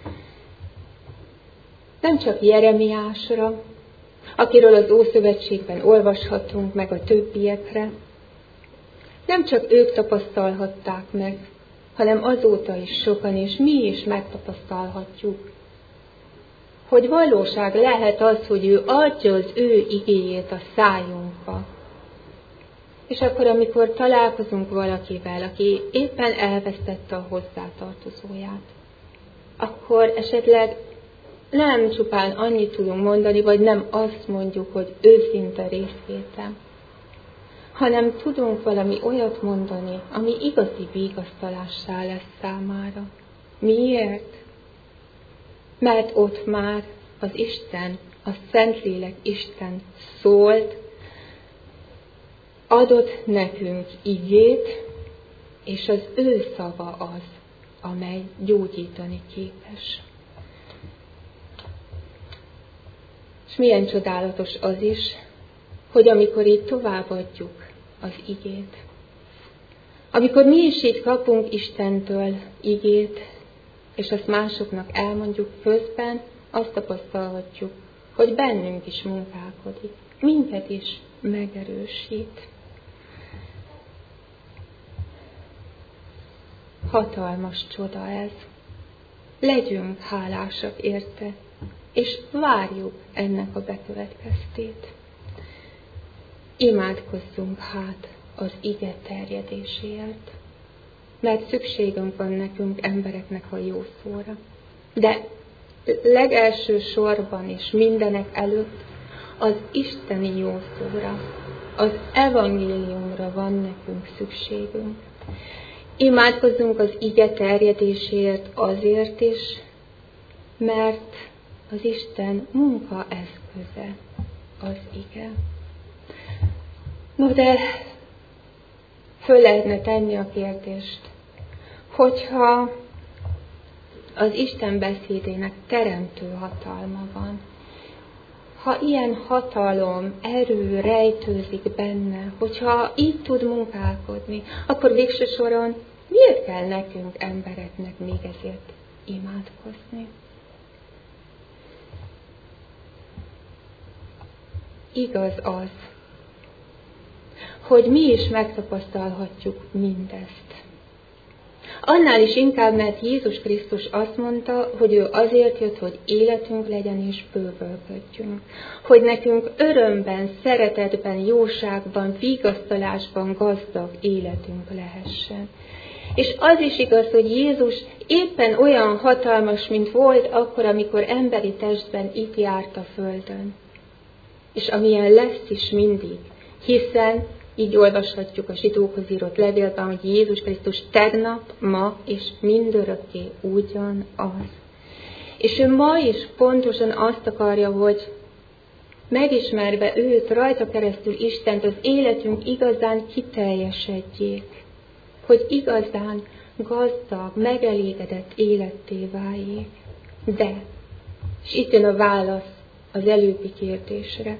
Nem csak Jeremiásra, akiről az Ószövetségben olvashatunk, meg a többiekre. Nem csak ők tapasztalhatták meg, hanem azóta is sokan, és mi is megtapasztalhatjuk, hogy valóság lehet az, hogy ő adja az ő igéjét a szájunkba. És akkor, amikor találkozunk valakivel, aki éppen elvesztette a hozzátartozóját, akkor esetleg nem csupán annyit tudunk mondani, vagy nem azt mondjuk, hogy őszinte részvétel, hanem tudunk valami olyat mondani, ami igazi vigasztalássá lesz számára. Miért? Mert ott már az Isten, a Szentlélek Isten szólt, adott nekünk igét, és az ő szava az, amely gyógyítani képes. És milyen csodálatos az is, hogy amikor így továbbadjuk az igét, amikor mi is így kapunk Istentől igét, és azt másoknak elmondjuk közben, azt tapasztalhatjuk, hogy bennünk is munkálkodik, minket is megerősít. Hatalmas csoda ez. Legyünk hálásak érte, és várjuk ennek a bekövetkeztét. Imádkozzunk hát az ige terjedéséért, mert szükségünk van nekünk embereknek a jó szóra. De legelső sorban és mindenek előtt az isteni jó szóra, az evangéliumra van nekünk szükségünk. Imádkozzunk az ige terjedéséért azért is, mert az Isten munka eszköze az ige. No, de föl lehetne tenni a kérdést, hogyha az Isten beszédének teremtő hatalma van, ha ilyen hatalom, erő rejtőzik benne, hogyha így tud munkálkodni, akkor végső soron miért kell nekünk embereknek még ezért imádkozni? Igaz az, hogy mi is megtapasztalhatjuk mindezt. Annál is inkább, mert Jézus Krisztus azt mondta, hogy ő azért jött, hogy életünk legyen és bővölködjünk. Hogy nekünk örömben, szeretetben, jóságban, vigasztalásban gazdag életünk lehessen. És az is igaz, hogy Jézus éppen olyan hatalmas, mint volt akkor, amikor emberi testben itt járt a földön. És amilyen lesz is mindig, hiszen így olvashatjuk a zsidókhoz írott levélben, hogy Jézus Krisztus tegnap, ma és mindörökké ugyanaz. És ő ma is pontosan azt akarja, hogy megismerve őt, rajta keresztül Istent, az életünk igazán kiteljesedjék, hogy igazán gazdag, megelégedett életté váljék. De, és itt jön a válasz az előbbi kérdésre,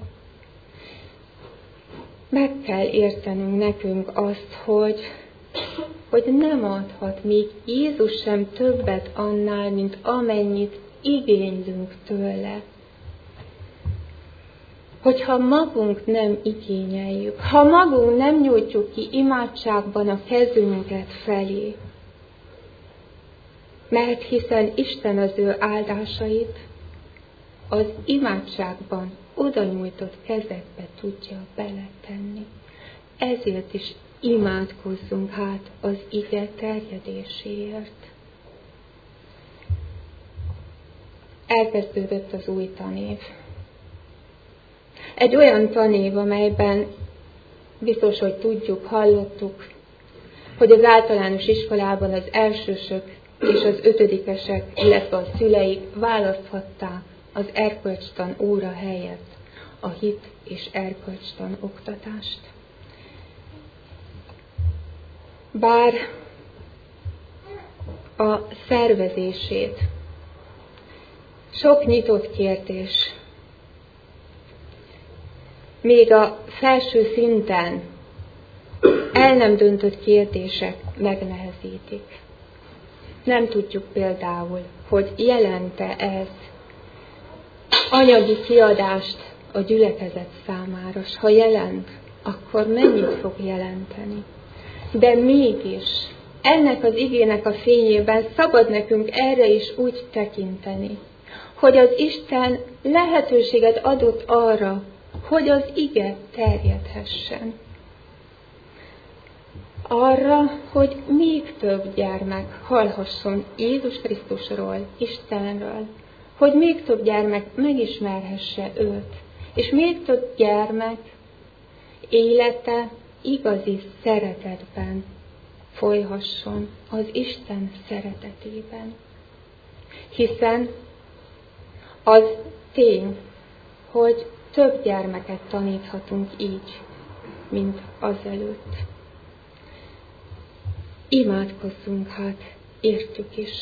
meg kell értenünk nekünk azt, hogy, hogy nem adhat még Jézus sem többet annál, mint amennyit igénylünk tőle. Hogyha magunk nem igényeljük, ha magunk nem nyújtjuk ki imádságban a kezünket felé, mert hiszen Isten az ő áldásait az imádságban oda nyújtott kezekbe tudja beletenni. Ezért is imádkozzunk hát az ige terjedéséért. Elkezdődött az új tanév. Egy olyan tanév, amelyben biztos, hogy tudjuk, hallottuk, hogy az általános iskolában az elsősök és az ötödikesek, illetve a szüleik választhatták az erkölcstan óra helyett a hit és erkölcstan oktatást. Bár a szervezését sok nyitott kérdés, még a felső szinten el nem döntött kérdések megnehezítik. Nem tudjuk például, hogy jelente ez anyagi kiadást a gyülekezet számára, s ha jelent, akkor mennyit fog jelenteni. De mégis ennek az igének a fényében szabad nekünk erre is úgy tekinteni, hogy az Isten lehetőséget adott arra, hogy az ige terjedhessen. Arra, hogy még több gyermek hallhasson Jézus Krisztusról, Istenről, hogy még több gyermek megismerhesse őt, és még több gyermek élete igazi szeretetben folyhasson, az Isten szeretetében. Hiszen az tény, hogy több gyermeket taníthatunk így, mint azelőtt. Imádkozzunk hát, értjük is.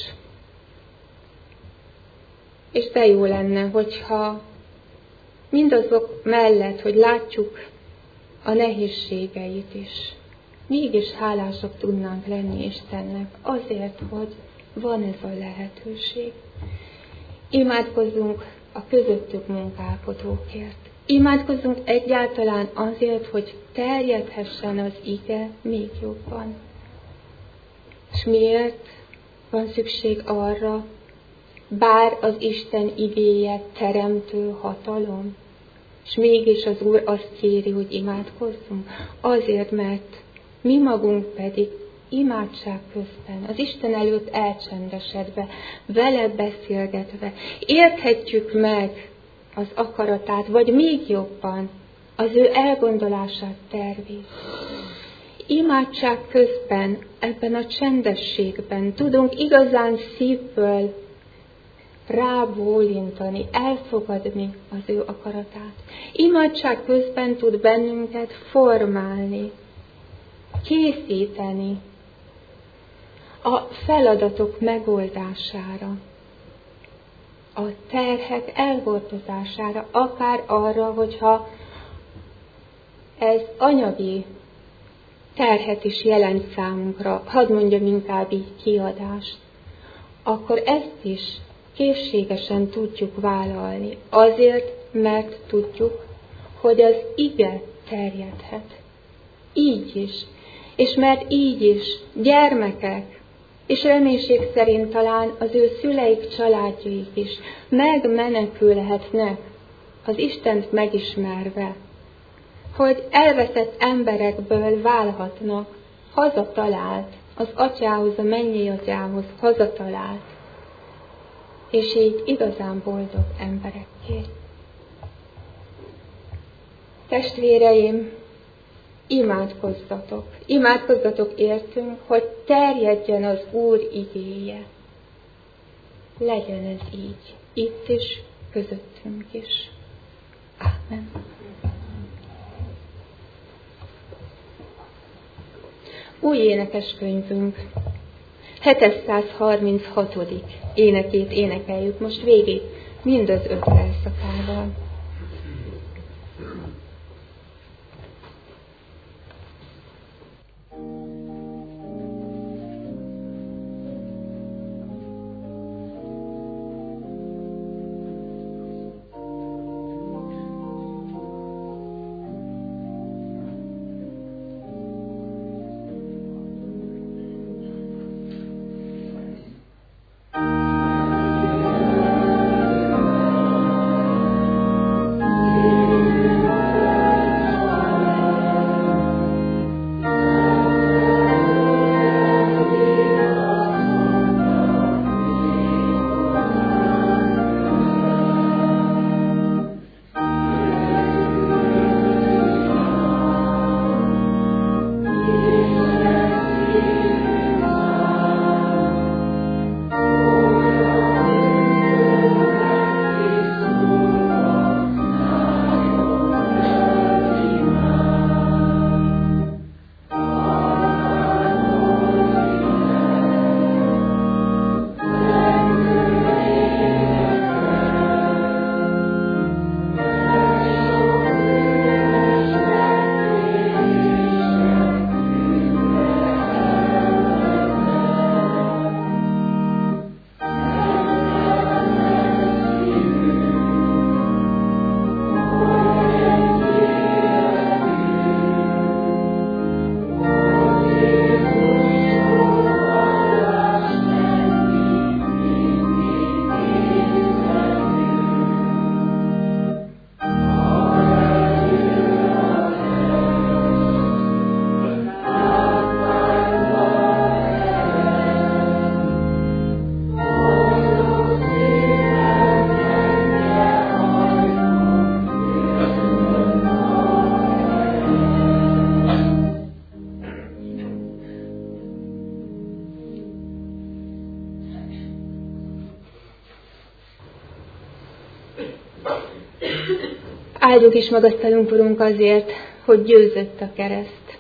És de jó lenne, hogyha mindazok mellett, hogy látjuk a nehézségeit is, mégis hálásak tudnánk lenni Istennek azért, hogy van ez a lehetőség. Imádkozzunk a közöttük munkálkodókért. Imádkozzunk egyáltalán azért, hogy terjedhessen az ige még jobban. És miért van szükség arra, bár az Isten igéje teremtő hatalom, és mégis az Úr azt kéri, hogy imádkozzunk? Azért, mert mi magunk pedig imádság közben, az Isten előtt elcsendesedve, vele beszélgetve, érthetjük meg az akaratát, vagy még jobban az ő elgondolását, tervét. imádság közben, ebben a csendességben tudunk igazán szívből rábólintani, elfogadni az ő akaratát. Imádság közben tud bennünket formálni, készíteni a feladatok megoldására, a terhek elhordozására, akár arra, hogyha ez anyagi terhet is jelent számunkra, hadd mondjam inkább így kiadást, akkor ezt is készségesen tudjuk vállalni, azért, mert tudjuk, hogy az ige terjedhet. Így is, és mert így is gyermekek, és reménység szerint talán az ő szüleik, családjaik is megmenekülhetnek az Istent megismerve, hogy elveszett emberekből válhatnak hazatalált, az atyához, a mennyi atyához hazatalált, és így igazán boldog emberekké. Testvéreim, imádkozzatok, imádkozzatok értünk, hogy terjedjen az Úr igéje. Legyen ez így, itt is, közöttünk is. Ámen. Új énekeskönyvünk, hétszázharminchatodik énekét énekeljük most végig, mind az öt verszakával. Áldjuk és magasztalunk, Urunk, azért, hogy győzött a kereszt.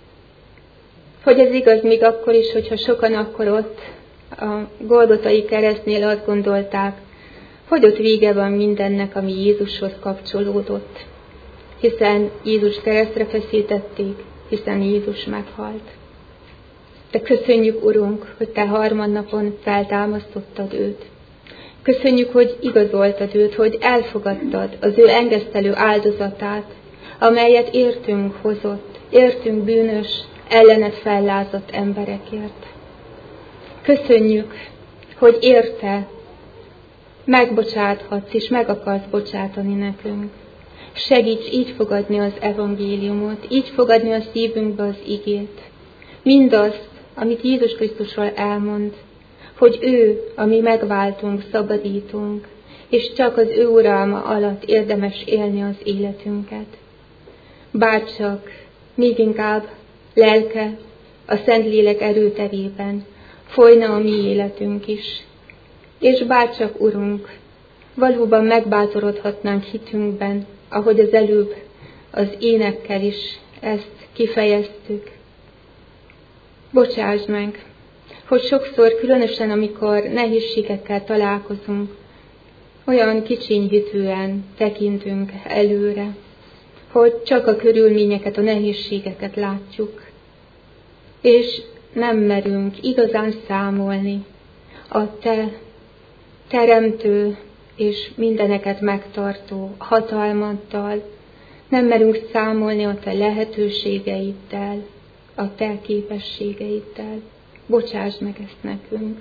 Hogy ez igaz még akkor is, hogyha sokan akkor ott a Golgotai keresztnél azt gondolták, hogy ott vége van mindennek, ami Jézushoz kapcsolódott. Hiszen Jézus keresztre feszítették, hiszen Jézus meghalt. De köszönjük, Urunk, hogy Te harmadnapon feltámasztottad őt. Köszönjük, hogy igazoltad őt, hogy elfogadtad az ő engesztelő áldozatát, amelyet értünk hozott, értünk bűnös, ellened fellázadt emberekért. Köszönjük, hogy érte megbocsáthatsz és meg akarsz bocsátani nekünk. Segíts így fogadni az evangéliumot, így fogadni a szívünkbe az igét. Mindazt, amit Jézus Krisztusról elmond, hogy ő, a mi megváltunk, szabadítunk, és csak az ő uralma alatt érdemes élni az életünket. Bárcsak még inkább lelke a Szentlélek erőterében folyna a mi életünk is. És bárcsak, Urunk, valóban megbátorodhatnánk hitünkben, ahogy az előbb az énekkel is ezt kifejeztük. Bocsáss meg, hogy sokszor, különösen amikor nehézségekkel találkozunk, olyan kicsinyhitűen tekintünk előre, hogy csak a körülményeket, a nehézségeket látjuk, és nem merünk igazán számolni a Te teremtő és mindeneket megtartó hatalmaddal, nem merünk számolni a Te lehetőségeiddel, a Te képességeiddel. Bocsáss meg ezt nekünk.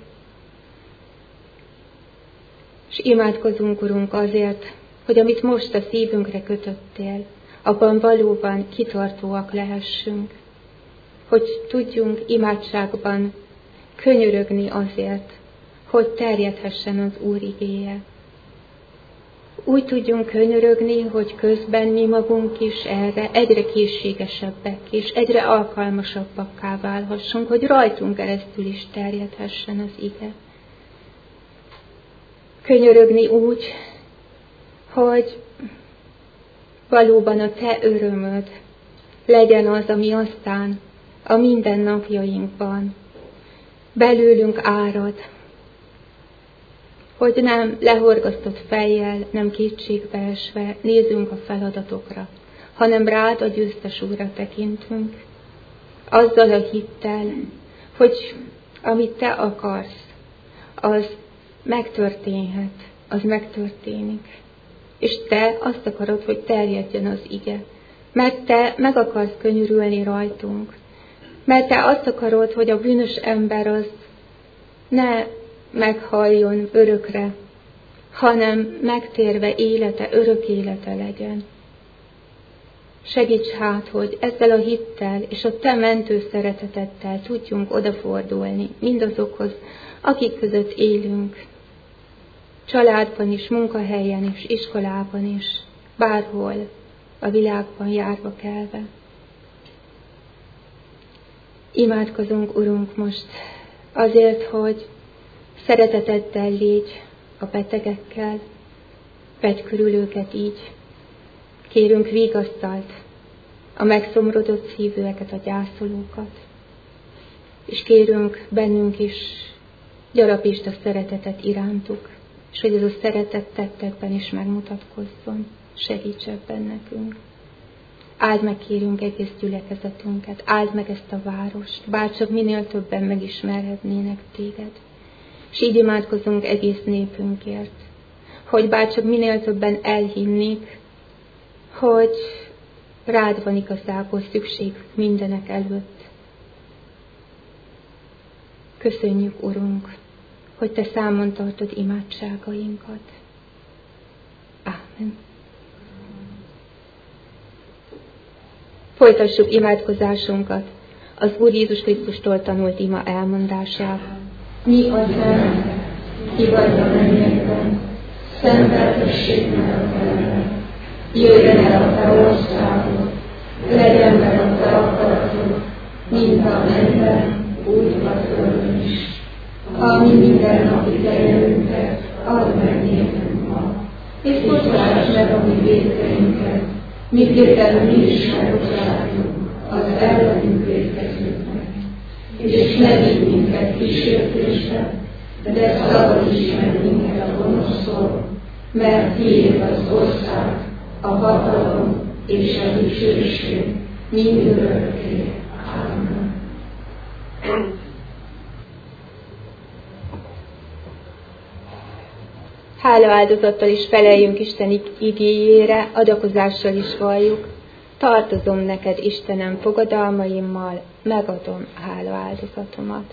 És imádkozunk, Urunk, azért, hogy amit most a szívünkre kötöttél, abban valóban kitartóak lehessünk, hogy tudjunk imádságban könyörögni azért, hogy terjedhessen az Úr igéje. Úgy tudjunk könyörögni, hogy közben mi magunk is erre egyre készségesebbek és egyre alkalmasabbakká válhassunk, hogy rajtunk keresztül is terjedhessen az ige. Könyörögni úgy, hogy valóban a Te örömöd legyen az, ami aztán a mindennapjainkban belőlünk árad, hogy nem lehorgasztott fejjel, nem kétségbeesve nézünk a feladatokra, hanem rád, a győztes Úrra tekintünk, azzal a hittel, hogy amit Te akarsz, az megtörténhet, az megtörténik. És Te azt akarod, hogy terjedjen az ige, mert Te meg akarsz könyörülni rajtunk, mert Te azt akarod, hogy a bűnös ember az ne meghalljon örökre, hanem megtérve élete, örök élete legyen. Segíts hát, hogy ezzel a hittel és a Te mentő szeretetedtel tudjunk odafordulni mindazokhoz, akik között élünk, családban is, munkahelyen is, iskolában is, bárhol a világban járva kelve. Imádkozunk, Urunk, most azért, hogy szereteteddel légy a betegekkel, vedd körül őket így. Kérünk vigasztalt a megszomorodott szívűeket, a gyászolókat, és kérünk bennünk is, gyarapítsd a szeretetet irántuk, és hogy ez a szeretet tettekben is megmutatkozzon. Segíts ebben nekünk. Áld meg, kérünk, egész gyülekezetünket, áld meg ezt a várost, bárcsak minél többen megismerhetnének Téged. És így imádkozunk egész népünkért, hogy bárcsak minél többen elhinnék, hogy rád van igazából szükség mindenek előtt. Köszönjük, Urunk, hogy Te számon tartod imádságainkat. Ámen. Folytassuk imádkozásunkat az Úr Jézus Krisztustól tanult ima elmondásával. Mi Atyánk, ki vagy a mennyekben, szenteltessék meg a Te neved. Jöjjön el a Te országod, legyen meg a Te akaratod, mint a mennyben, úgy a földön is. Ami mindennapi tejenünket, add meg nékünk ma, és bocsáss meg a mi vétkeinket, miképpen mi is megbocsátjuk az ellenünk vétkezőknek. És ne vigy minket kísértésbe, de szabadíts meg minket a gonosztól, mert Tiéd az ország, a hatalom és a dicsőség mindörökké. Ámen. Hálaáldozattal is feleljünk Isten igéjére, adakozással is valljuk. Tartozom neked, Istenem, fogadalmaimmal, megadom hálaáldozatomat.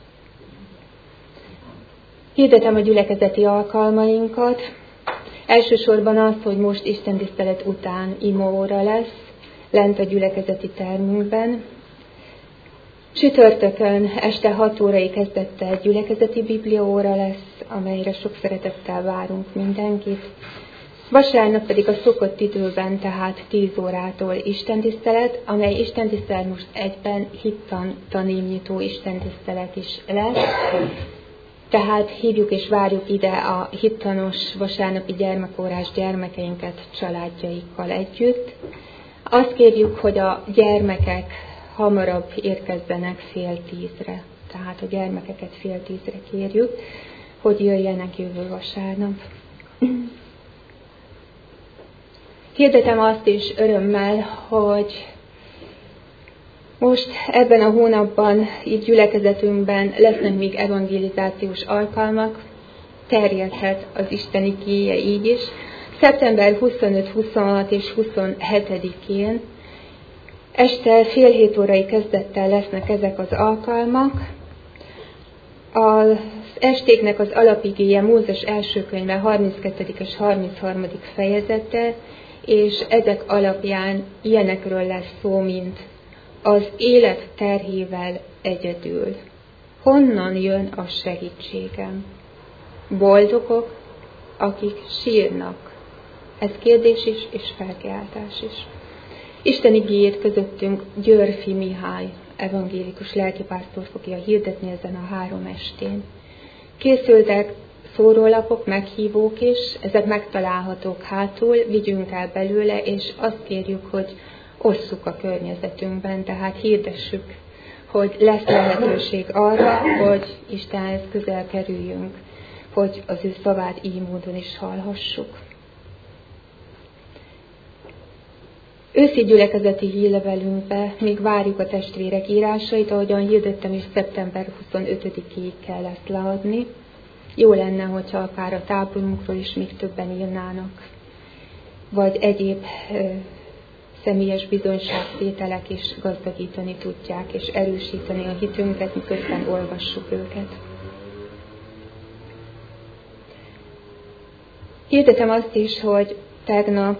Hirdetem a gyülekezeti alkalmainkat. Elsősorban az, hogy most istentisztelet után imóóra lesz, lent a gyülekezeti termünkben. Csütörtökön este hat órai kezdettel gyülekezeti bibliaóra lesz, amelyre sok szeretettel várunk mindenkit. Vasárnap pedig a szokott időben, tehát tíz órától istentisztelet, amely istentisztelet most egyben hittan tanévnyitó istentisztelet is lesz. Tehát hívjuk és várjuk ide a hittanos vasárnapi gyermekórás gyermekeinket családjaikkal együtt. Azt kérjük, hogy a gyermekek hamarabb érkezzenek fél tízre. Tehát a gyermekeket fél tízre kérjük, hogy jöjjenek jövő vasárnap. Hirdetem azt is örömmel, hogy most ebben a hónapban, így gyülekezetünkben lesznek még evangelizációs alkalmak, terjedhet az Isten igéje így is. szeptember huszonöt, huszonhat és huszonhetedikén este fél hét órai kezdettel lesznek ezek az alkalmak. Az estéknek az alapigéje Mózes első könyve harminckettedik és harmincharmadik fejezete, és ezek alapján ilyenekről lesz szó, mint az élet terhével egyedül. Honnan jön a segítségem? Boldogok, akik sírnak. Ez kérdés is, és felkiáltás is. Isten igéjét közöttünk Györfi Mihály, evangélikus lelkipásztor fogja hirdetni ezen a három estén. Készültek szórólapok, meghívók is, ezek megtalálhatók hátul, vigyünk el belőle, és azt kérjük, hogy osszuk a környezetünkben, tehát hirdessük, hogy lesz lehetőség arra, hogy Istenhez közel kerüljünk, hogy az ő szavát így módon is hallhassuk. Őszi gyülekezeti hírlevelünkbe még várjuk a testvérek írásait, ahogyan hirdettem, és szeptember huszonötödikéig kell ezt leadni. Jó lenne, hogyha akár a táborunkról is még többen írnának, vagy egyéb e, személyes bizonyságtételek is gazdagítani tudják, és erősíteni a hitünket, miközben olvassuk őket. Hirdetem azt is, hogy tegnap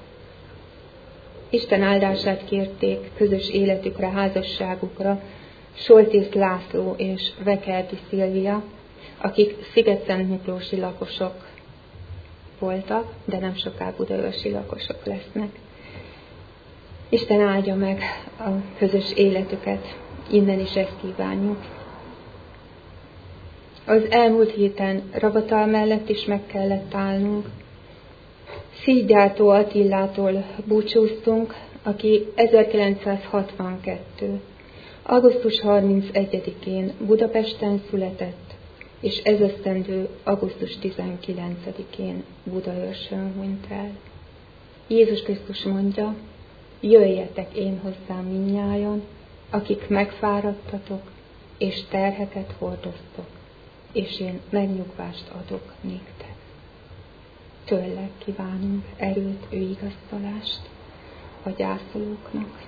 Isten áldását kérték közös életükre, házasságukra Soltész László és Vekerti Szilvia, akik Sziget-Szent Miklósi lakosok voltak, de nem soká budaörsi lakosok lesznek. Isten áldja meg a közös életüket, innen is ezt kívánjuk. Az elmúlt héten Ravatal mellett is meg kellett állnunk. Szígyártó Attillától búcsúztunk, aki ezerkilencszázhatvankettő. augusztus harmincegyedikén Budapesten született, és ez esztendő augusztus tizenkilencedikén Budaörsön hunyt el. Jézus Krisztus mondja, jöjjetek én hozzám mindnyájan, akik megfáradtatok, és terheket hordoztok, és én megnyugvást adok néktek. Tőle kívánunk erőt, ő igazgatást a gyászolóknak.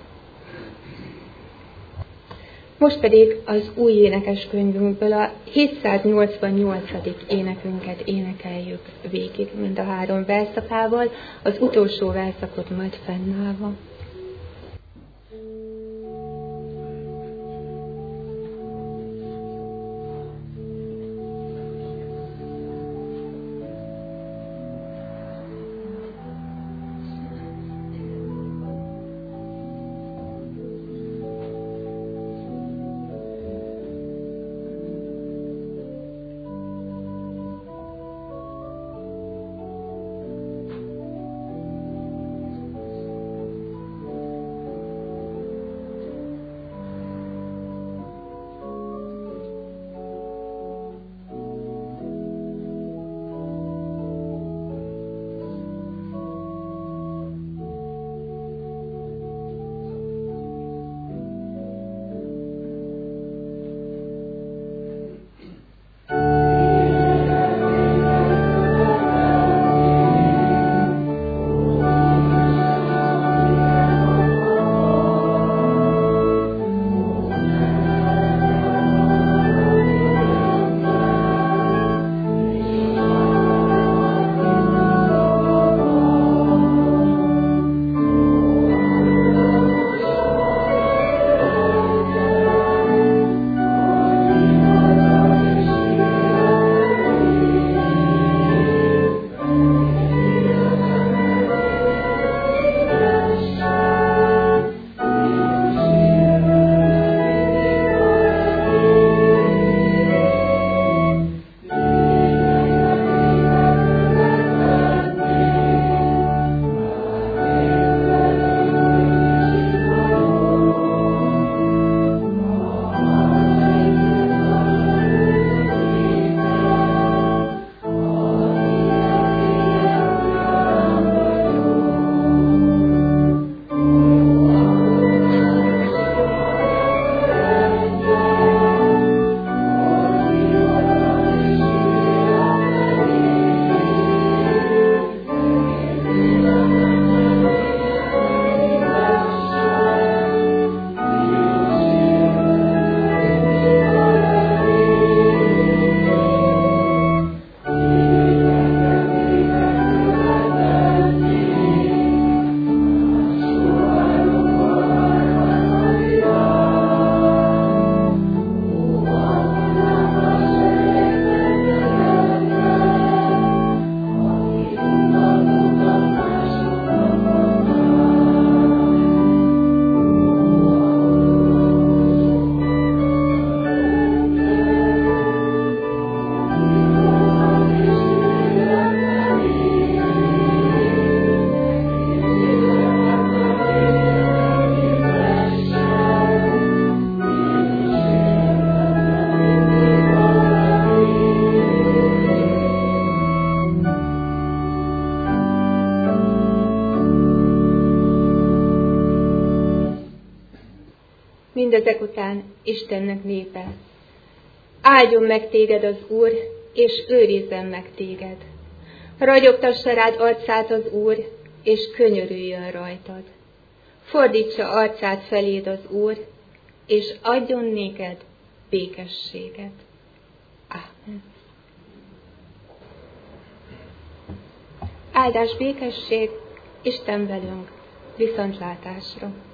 Most pedig az új énekeskönyvünkből a hétszáznyolcvannyolcadik énekünket énekeljük végig, mind a három verszakával, az utolsó verszakot majd fennállva. mindezek után Istennek népe. Áldjon meg téged az Úr, és őrizzen meg téged. Ragyogtassa rád arcát az Úr, és könyörüljön rajtad. Fordítsa arcát feléd az Úr, és adjon néked békességet. Ámen. Áldás, békesség, Isten velünk, viszontlátásra!